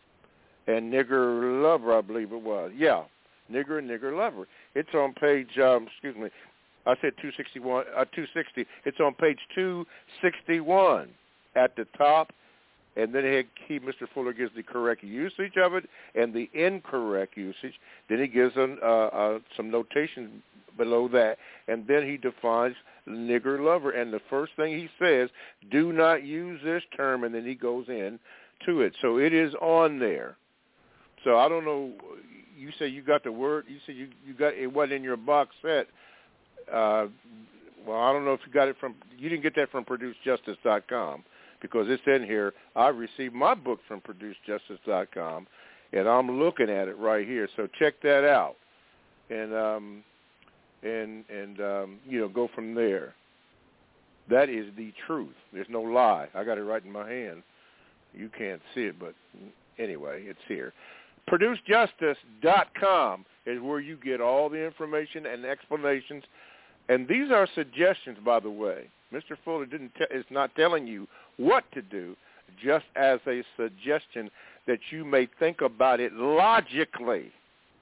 And nigger lover, I believe it was. Yeah, nigger and nigger lover. It's on page, um, excuse me, I said two sixty-one, uh, two sixty. It's on page two sixty-one at the top, and then he, he, Mister Fuller gives the correct usage of it and the incorrect usage. Then he gives an, uh, uh, some notation below that, and then he defines nigger lover. And the first thing he says, do not use this term, and then he goes in to it. So it is on there. So I don't know. You say you got the word. You said you, you got it wasn't in your box set. Uh, well, I don't know if you got it from. You didn't get that from produce justice dot com because it's in here. I received my book from produce justice dot com, and I'm looking at it right here. So check that out, and um, and and um, you know, go from there. That is the truth. There's no lie. I got it right in my hand. You can't see it, but anyway, it's here. produce justice dot com is where you get all the information and explanations. And these are suggestions, by the way. Mister Fuller didn't te- is not telling you what to do, just as a suggestion that you may think about it logically.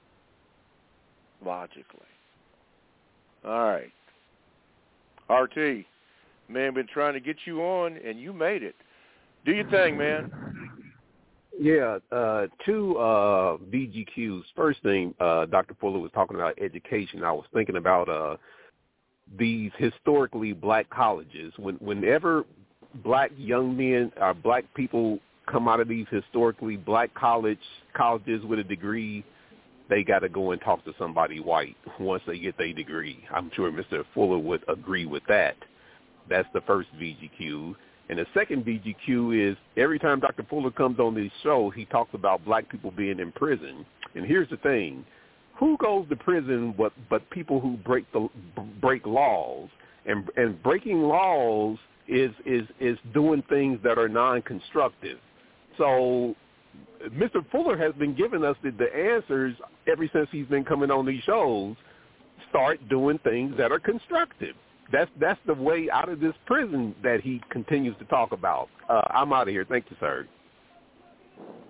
Logically. All right. R T, man, been trying to get you on, and you made it. Do your thing, man. Yeah, uh, two uh, V G Qs. First thing, uh, Doctor Fuller was talking about education. I was thinking about uh, these historically black colleges. When, whenever black young men or black people come out of these historically black college colleges with a degree, they got to go and talk to somebody white once they get their degree. I'm sure Mister Fuller would agree with that. That's the first V G Q. And the second V G Q is every time Doctor Fuller comes on these shows, he talks about black people being in prison. And here's the thing. Who goes to prison but, but people who break the break laws? And and breaking laws is, is, is doing things that are non-constructive. So Mister Fuller has been giving us the, the answers ever since he's been coming on these shows. Start doing things that are constructive. That's that's the way out of this prison that he continues to talk about. Uh, I'm out of here. Thank you, sir.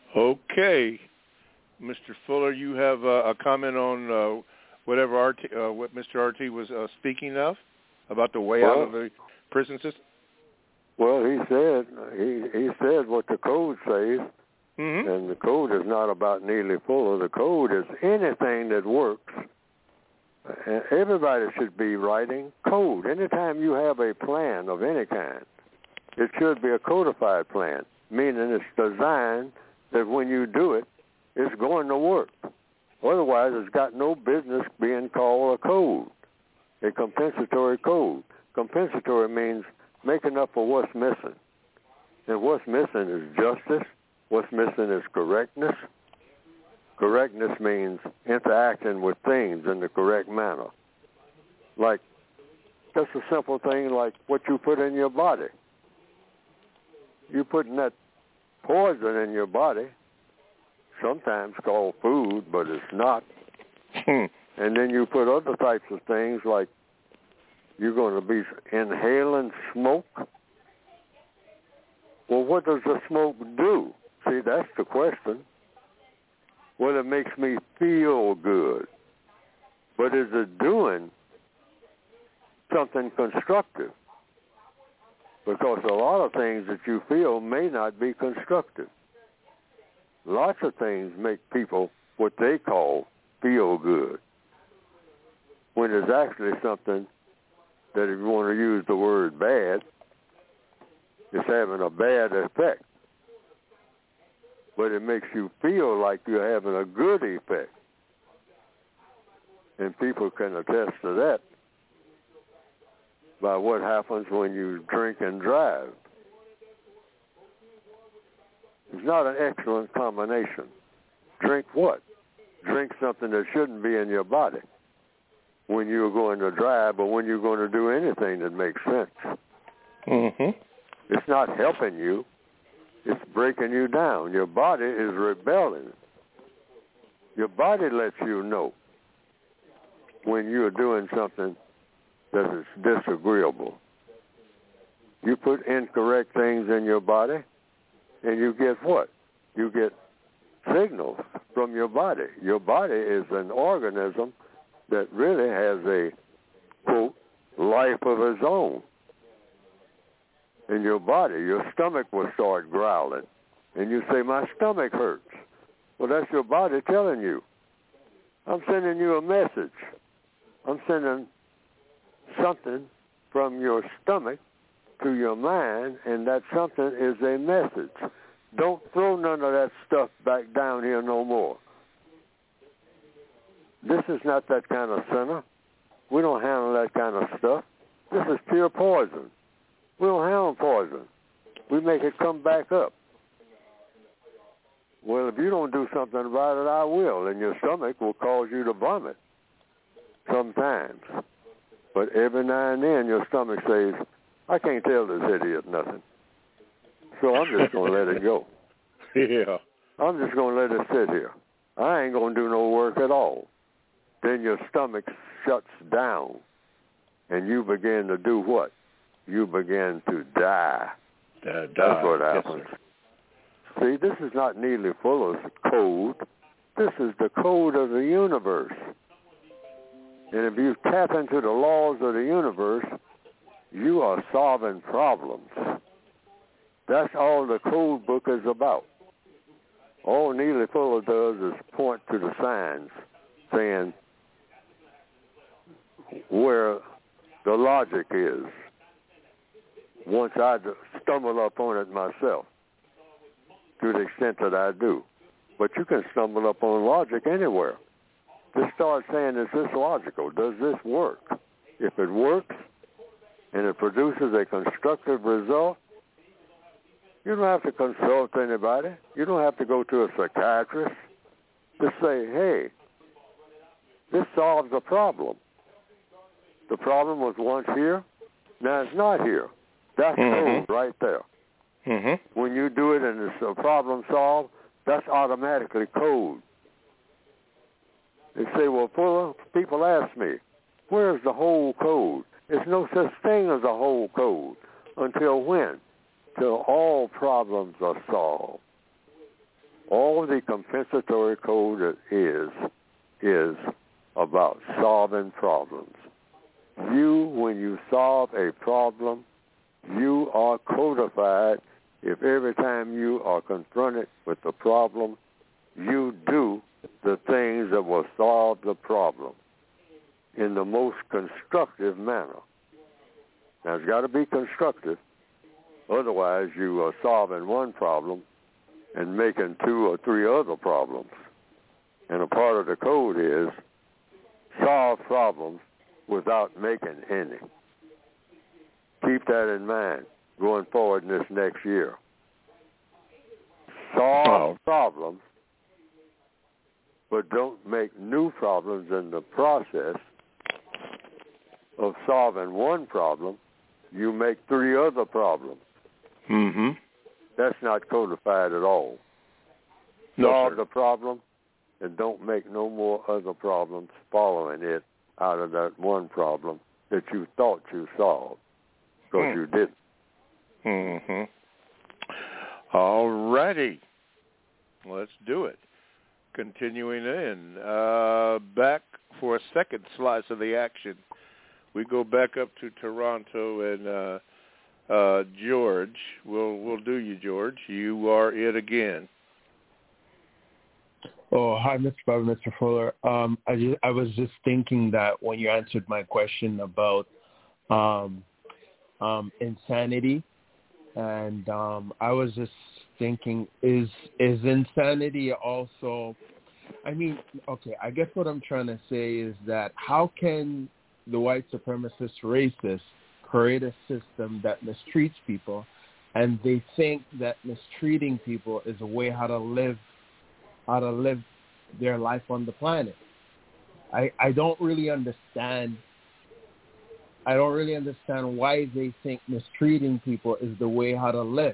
Okay. Mister Fuller, you have uh, a comment on uh, whatever R T, uh, what Mister R T was uh, speaking of about the way well, out of the prison system? Well, he said he he said what the code says, mm-hmm. and the code is not about Neely Fuller. The code is anything that works. And everybody should be writing code. Anytime you have a plan of any kind, it should be a codified plan, meaning it's designed that when you do it, it's going to work. Otherwise, it's got no business being called a code, a compensatory code. Compensatory means making up for what's missing. And what's missing is justice. What's missing is correctness. Correctness means interacting with things in the correct manner. Like, just a simple thing like what you put in your body. You putting that poison in your body, sometimes called food, but it's not. And then you put other types of things like you're going to be inhaling smoke. Well, what does the smoke do? See, that's the question. Well, it makes me feel good. But is it doing something constructive? Because a lot of things that you feel may not be constructive. Lots of things make people what they call feel good, when it's actually something that, if you want to use the word bad, is having a bad effect. But it makes you feel like you're having a good effect. And people can attest to that by what happens when you drink and drive. It's not an excellent combination. Drink what? Drink something that shouldn't be in your body when you're going to drive or when you're going to do anything that makes sense. Mm-hmm. It's not helping you. It's breaking you down. Your body is rebelling. Your body lets you know when you're doing something that is disagreeable. You put incorrect things in your body, and you get what? You get signals from your body. Your body is an organism that really has a, quote, life of its own. In your body, your stomach will start growling. And you say, my stomach hurts. Well, that's your body telling you. I'm sending you a message. I'm sending something from your stomach to your mind, and that something is a message. Don't throw none of that stuff back down here no more. This is not that kind of center. We don't handle that kind of stuff. This is pure poison. We don't handle poison. We make it come back up. Well, if you don't do something about it, I will, and your stomach will cause you to vomit sometimes. But every now and then your stomach says, I can't tell this idiot nothing. So I'm just going to let it go. Yeah. I'm just going to let it sit here. I ain't going to do no work at all. Then your stomach shuts down, and you begin to do what? You begin to die. Uh, die. That's what happens. Yes, see, this is not Neely Fuller's code. This is the code of the universe. And if you tap into the laws of the universe, you are solving problems. That's all the code book is about. All Neely Fuller does is point to the signs saying where the logic is. Once I stumble up on it myself, to the extent that I do. But you can stumble up on logic anywhere. Just start saying, is this logical? Does this work? If it works and it produces a constructive result, you don't have to consult anybody. You don't have to go to a psychiatrist. Just say, hey, this solves a problem. The problem was once here, now it's not here. That's mm-hmm. code right there. Mm-hmm. When you do it and it's a problem solved, that's automatically code. They say, well, Fuller, people ask me, where's the whole code? There's no such thing as a whole code. Until when? Till all problems are solved. All the compensatory code is, is about solving problems. You, when you solve a problem, you are codified. If every time you are confronted with the problem, you do the things that will solve the problem in the most constructive manner. Now, it's got to be constructive. Otherwise, you are solving one problem and making two or three other problems. And a part of the code is solve problems without making any. Keep that in mind going forward in this next year. Solve oh. problems, but don't make new problems in the process of solving one problem. You make three other problems. Mm-hmm. That's not codified at all. No, Solve sir. the problem and don't make no more other problems following it out of that one problem that you thought you solved, because mm. you didn't. Mm-hmm. All righty. Let's do it. Continuing in. Uh, back for a second slice of the action. We go back up to Toronto and uh, uh, George. We'll we'll do you, George. You are it again. Oh, hi, Mister Bobby, Mister Fuller. Um, I just, I was just thinking that when you answered my question about um, um, insanity, and um, I was just thinking, is is insanity also? I mean, okay, I guess what I'm trying to say is that how can the white supremacist racists create a system that mistreats people, and they think that mistreating people is a way how to live how to live their life on the planet. I, I don't really understand I don't really understand why they think mistreating people is the way how to live.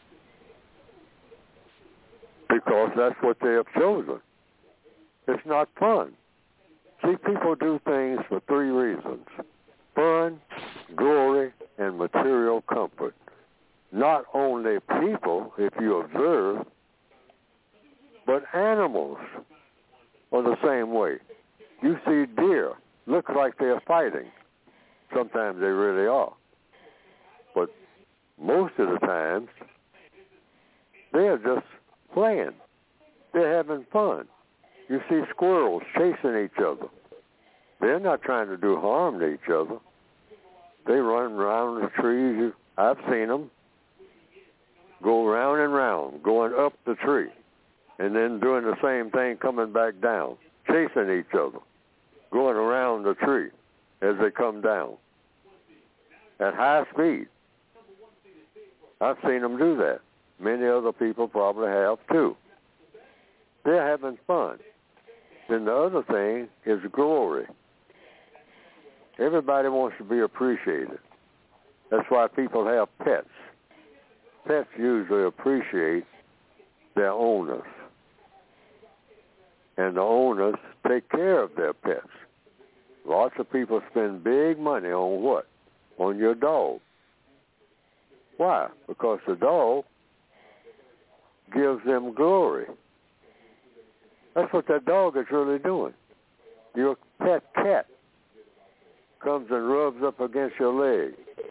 Because that's what they have chosen. It's not fun. See, people do things for three reasons: fun, glory, and material comfort. Not only people, if you observe, but animals are the same way. You see deer, look like they're fighting. Sometimes they really are. But most of the times, they're just playing. They're having fun. You see squirrels chasing each other. They're not trying to do harm to each other. They run around the trees. I've seen them go round and round, going up the tree, and then doing the same thing coming back down, chasing each other, going around the tree as they come down at high speed. I've seen them do that. Many other people probably have too. They're having fun. Then the other thing is glory. Everybody wants to be appreciated. That's why people have pets. Pets usually appreciate their owners. And the owners take care of their pets. Lots of people spend big money on what? On your dog. Why? Because the dog gives them glory. That's what that dog is really doing. Your pet cat comes and rubs up against your leg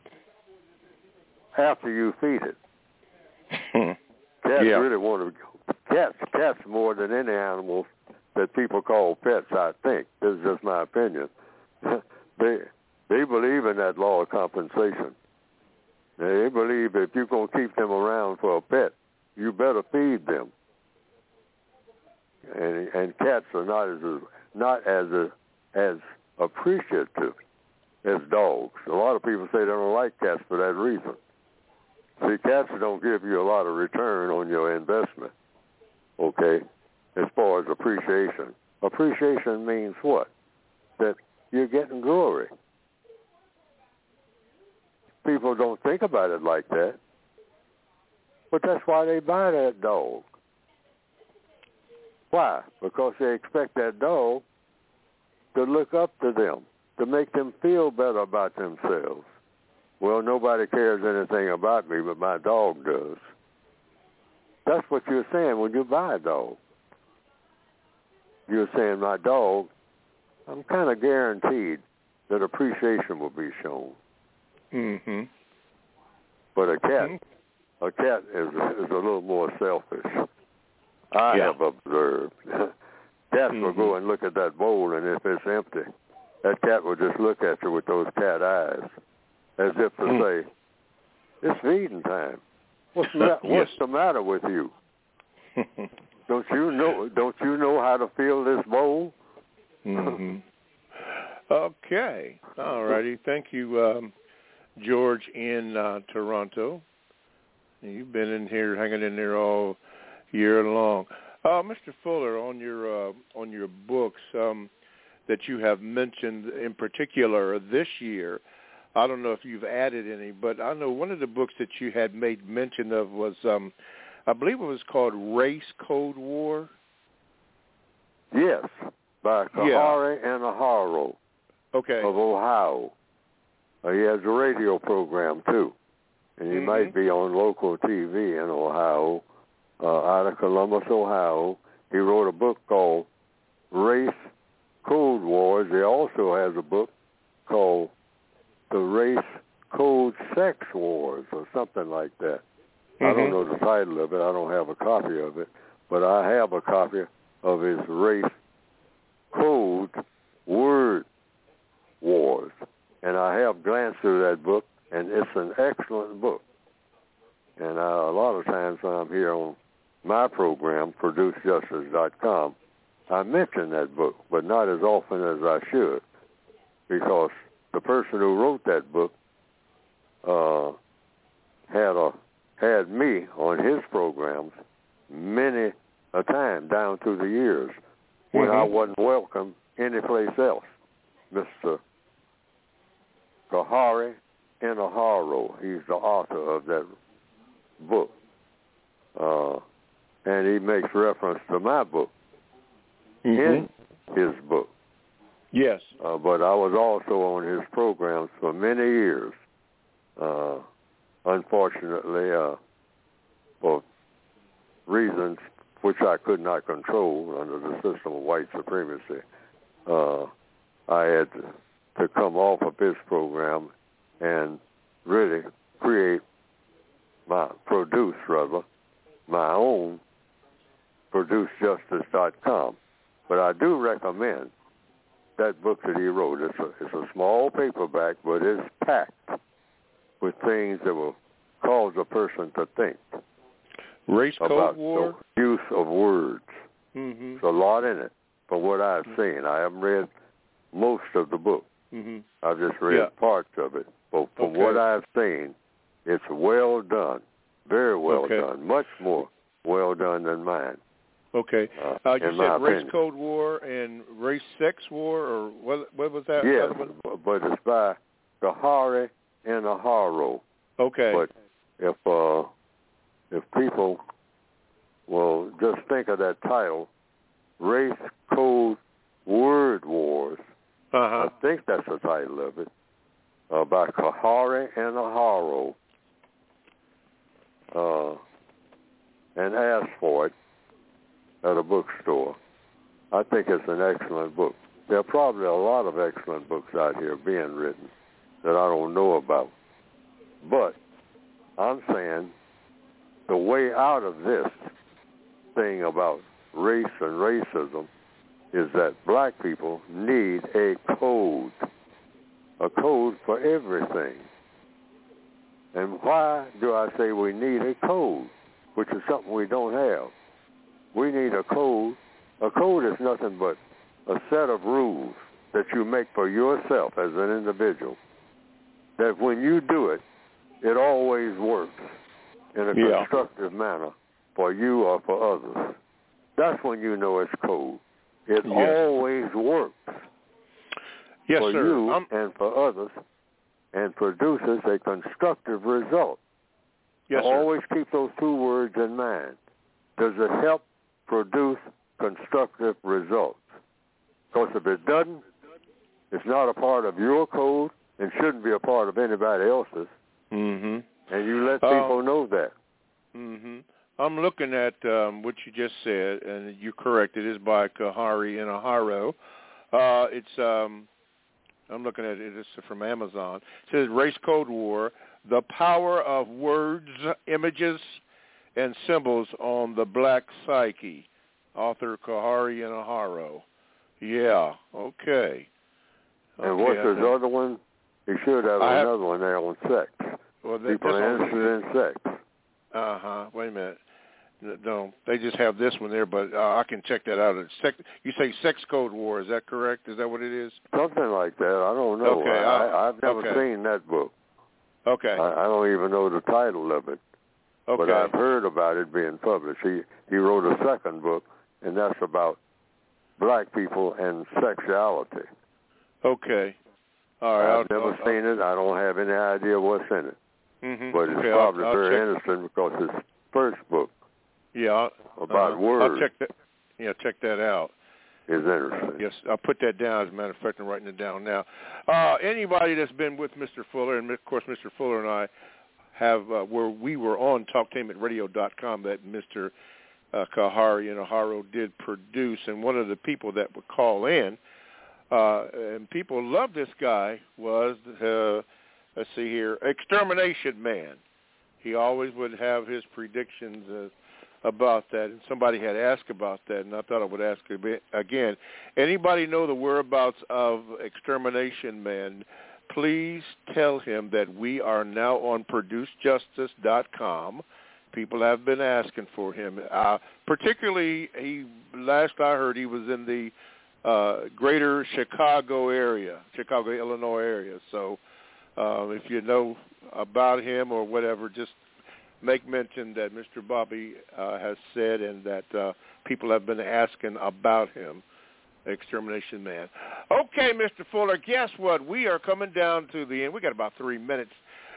after you feed it. Cats yeah. really want to. Cats, cats more than any animals that people call pets, I think. This is just my opinion. they they believe in that law of compensation. They believe if you're going to keep them around for a pet, you better feed them. And and cats are not as not as a, as appreciative as dogs. A lot of people say they don't like cats for that reason. See, cats don't give you a lot of return on your investment, okay, as far as appreciation. Appreciation means what? That you're getting glory. People don't think about it like that, but that's why they buy that dog. Why? Because they expect that dog to look up to them, to make them feel better about themselves. Well, nobody cares anything about me, but my dog does. that's what you're saying when you buy a dog. You're saying my dog, I'm kind of guaranteed that appreciation will be shown. Mm-hmm. But a cat, mm-hmm. a cat is is a little more selfish. I yeah. have observed. Cats mm-hmm. will go and look at that bowl, and if it's empty, that cat will just look at you with those cat eyes, as if to mm. say, "It's feeding time. What's the, ma- what's yes. the matter with you? Don't you know? Don't you know how to fill this bowl?" mm-hmm. Okay. All righty. Thank you, um, George in uh, Toronto. You've been in here, hanging in there all year long. Uh, Mister Fuller, on your uh, on your books um, that you have mentioned in particular this year, I don't know if you've added any, but I know one of the books that you had made mention of was, um, I believe it was called Race Code War. Yes, by Kahari yeah. and Aharo okay. of Ohio. Uh, he has a radio program, too, and he mm-hmm. might be on local T V in Ohio. Uh, out of Columbus, Ohio. He wrote a book called Race Code Wars. He also has a book called The Race Code Sex Wars or something like that. Mm-hmm. I don't know the title of it. I don't have a copy of it. But I have a copy of his Race Code Word Wars. And I have glanced through that book, and it's an excellent book. And uh, a lot of times when I'm here on my program, produce justice dot com, I mention that book, but not as often as I should, because the person who wrote that book uh, had a had me on his programs many a time down through the years when mm-hmm. I wasn't welcome anyplace else. Mister Kahari Inaharo, he's the author of that book. Uh, and he makes reference to my book mm-hmm. in his book. Yes. Uh, but I was also on his programs for many years. Uh, unfortunately, uh, for reasons which I could not control under the system of white supremacy, uh, I had to, to come off of his program and really create my, produce rather, my own produce justice dot com. But I do recommend that book that he wrote. It's a, it's a small paperback, but it's packed with things that will cause a person to think. Race Code about War? the use of words. Mm-hmm. There's a lot in it from what I've mm-hmm. seen. I haven't read most of the book. Mm-hmm. I've just read yeah. parts of it. But from okay. what I've seen, it's well done. Very well okay. done. Much more well done than mine. Okay. Uh, uh, you said Race opinion. Code War and Race Sex War, or what, what was that? Yes, but it's by Kahari Inaharo. Okay. But if uh, if people will just think of that title, Race Code Word Wars, uh-huh. I think that's the title of it, uh, by Kahari Inaharo, uh, and ask for it at a bookstore. I think it's an excellent book. There are probably a lot of excellent books out here being written that I don't know about. But I'm saying the way out of this thing about race and racism is that black people need a code, a code for everything. And why do I say we need a code, which is something we don't have? We need a code. A code is nothing but a set of rules that you make for yourself as an individual, that when you do it, it always works in a yeah. constructive manner for you or for others. That's when you know it's code. It yes. always works yes, for sir. you I'm... and for others and produces a constructive result. Yes, so sir. Always keep those two words in mind. Does it help produce constructive results? Because if it doesn't, it's not a part of your code and shouldn't be a part of anybody else's. Mm-hmm. And you let people uh, know that. Mm-hmm. I'm looking at um, what you just said, and you're correct. It is by Kahari Inaharo. Uh, it's um, I'm looking at it. It's from Amazon. It says Race Code War: The Power of Words, Images, and Symbols on the Black Psyche. Author Kahari Inaharo. Yeah. Okay. And okay, what's his other one? He should have I another have, one there on sex. Well, that, People are interested in sex. Uh-huh. Wait a minute. No, they just have this one there, but uh, I can check that out. It's sec- you say Sex Code War, is that correct? Is that what it is? Something like that. I don't know. Okay, I, I, I've never okay. seen that book. Okay. I, I don't even know the title of it. Okay. But I've heard about it being published. He, he wrote a second book, and that's about black people and sexuality. Okay. All right. I've I'll, never I'll, seen I'll, it. I don't have any idea what's in it. Mm-hmm. But it's okay, probably I'll, I'll very check. interesting because it's first book. Yeah. About uh, words. I'll check that. Yeah, check that out. Is interesting. Yes, I'll put that down. As a matter of fact, I'm writing it down now. Uh, anybody that's been with Mister Fuller, and of course, Mister Fuller and I have uh, where we were on talktainment radio dot com that Mister Uh, Kahari Inaharo did produce, and one of the people that would call in, uh, and people love this guy, was, uh, let's see here, Extermination Man. He always would have his predictions uh, about that, and somebody had asked about that, and I thought I would ask a bit again. Anybody know the whereabouts of Extermination Man? Please tell him that we are now on produce justice dot com. People have been asking for him. Uh, particularly, he last I heard, he was in the uh, greater Chicago area, Chicago, Illinois area. So uh, if you know about him or whatever, just make mention that Mister Bobby uh, has said and that uh, people have been asking about him, Extermination Man. Okay, Mister Fuller, guess what? We are coming down to the end. We got about three minutes.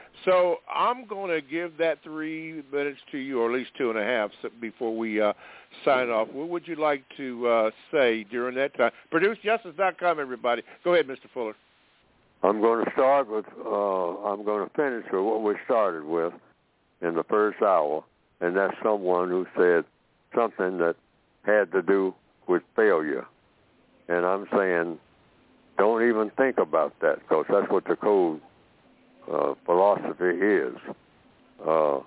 So I'm going to give that three minutes to you, or at least two and a half, before we uh, sign off. What would you like to uh, say during that time? produce justice dot com, everybody. Go ahead, Mister Fuller. I'm going to start with, uh, I'm going to finish with what we started with in the first hour, and that's someone who said something that had to do with failure. And I'm saying, don't even think about that, because that's what the code Uh, philosophy is. Uh,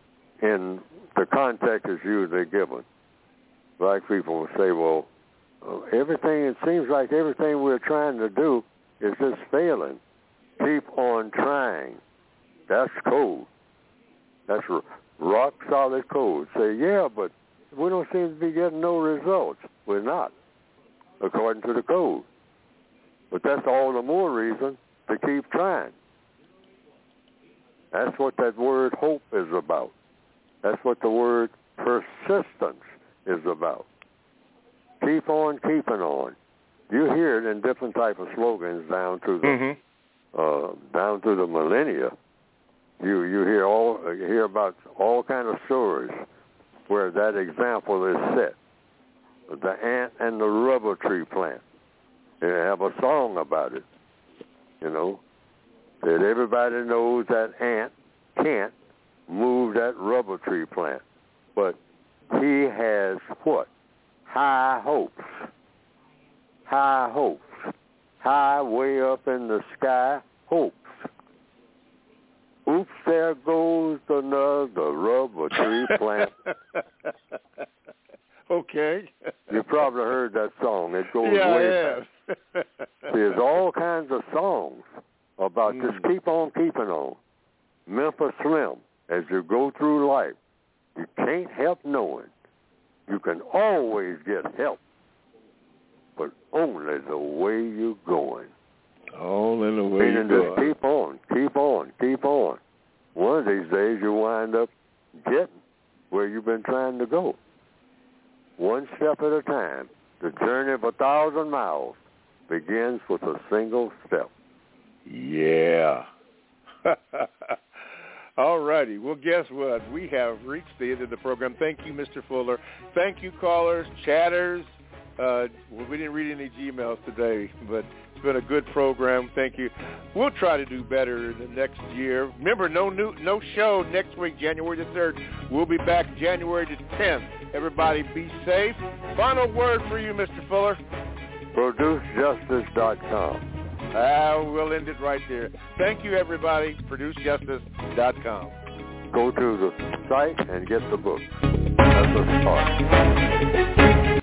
in the context is usually given. Black people will say, well, uh, everything, it seems like everything we're trying to do is just failing. Keep on trying. That's code. That's r- rock solid code. Say, yeah, but we don't seem to be getting no results. We're not, according to the code. But that's all the more reason to keep trying. That's what that word hope is about. That's what the word persistence is about. Keep on keeping on. You hear it in different type of slogans down to the mm-hmm. uh, down to the millennia. You you hear all you hear about all kind of stories where that example is set. The ant and the rubber tree plant. They have a song about it. You know. That everybody knows that ant can't move that rubber tree plant. But he has what? High hopes. High hopes. High way up in the sky hopes. Oops, there goes another rubber tree plant. Okay. You probably heard that song. It goes yeah, way yeah. back. There's all kinds of songs about mm. just keep on keeping on. Memphis Slim, as you go through life, you can't help knowing you can always get help, but only the way you're going. Only the way Meaning you're just going. keep on, keep on, keep on. One of these days you wind up getting where you've been trying to go. One step at a time. The journey of a thousand miles begins with a single step. Yeah. All righty. Well, guess what? We have reached the end of the program. Thank you, Mister Fuller. Thank you, callers, chatters, Uh, well, we didn't read any Gmails today, but it's been a good program. Thank you. We'll try to do better in the next year. Remember, no new, no show next week, January the third. We'll be back January the tenth. Everybody be safe. Final word for you, Mister Fuller. produce justice dot com. Ah, we'll end it right there. Thank you, everybody. produce justice dot com. Go to the site and get the book. That's a start.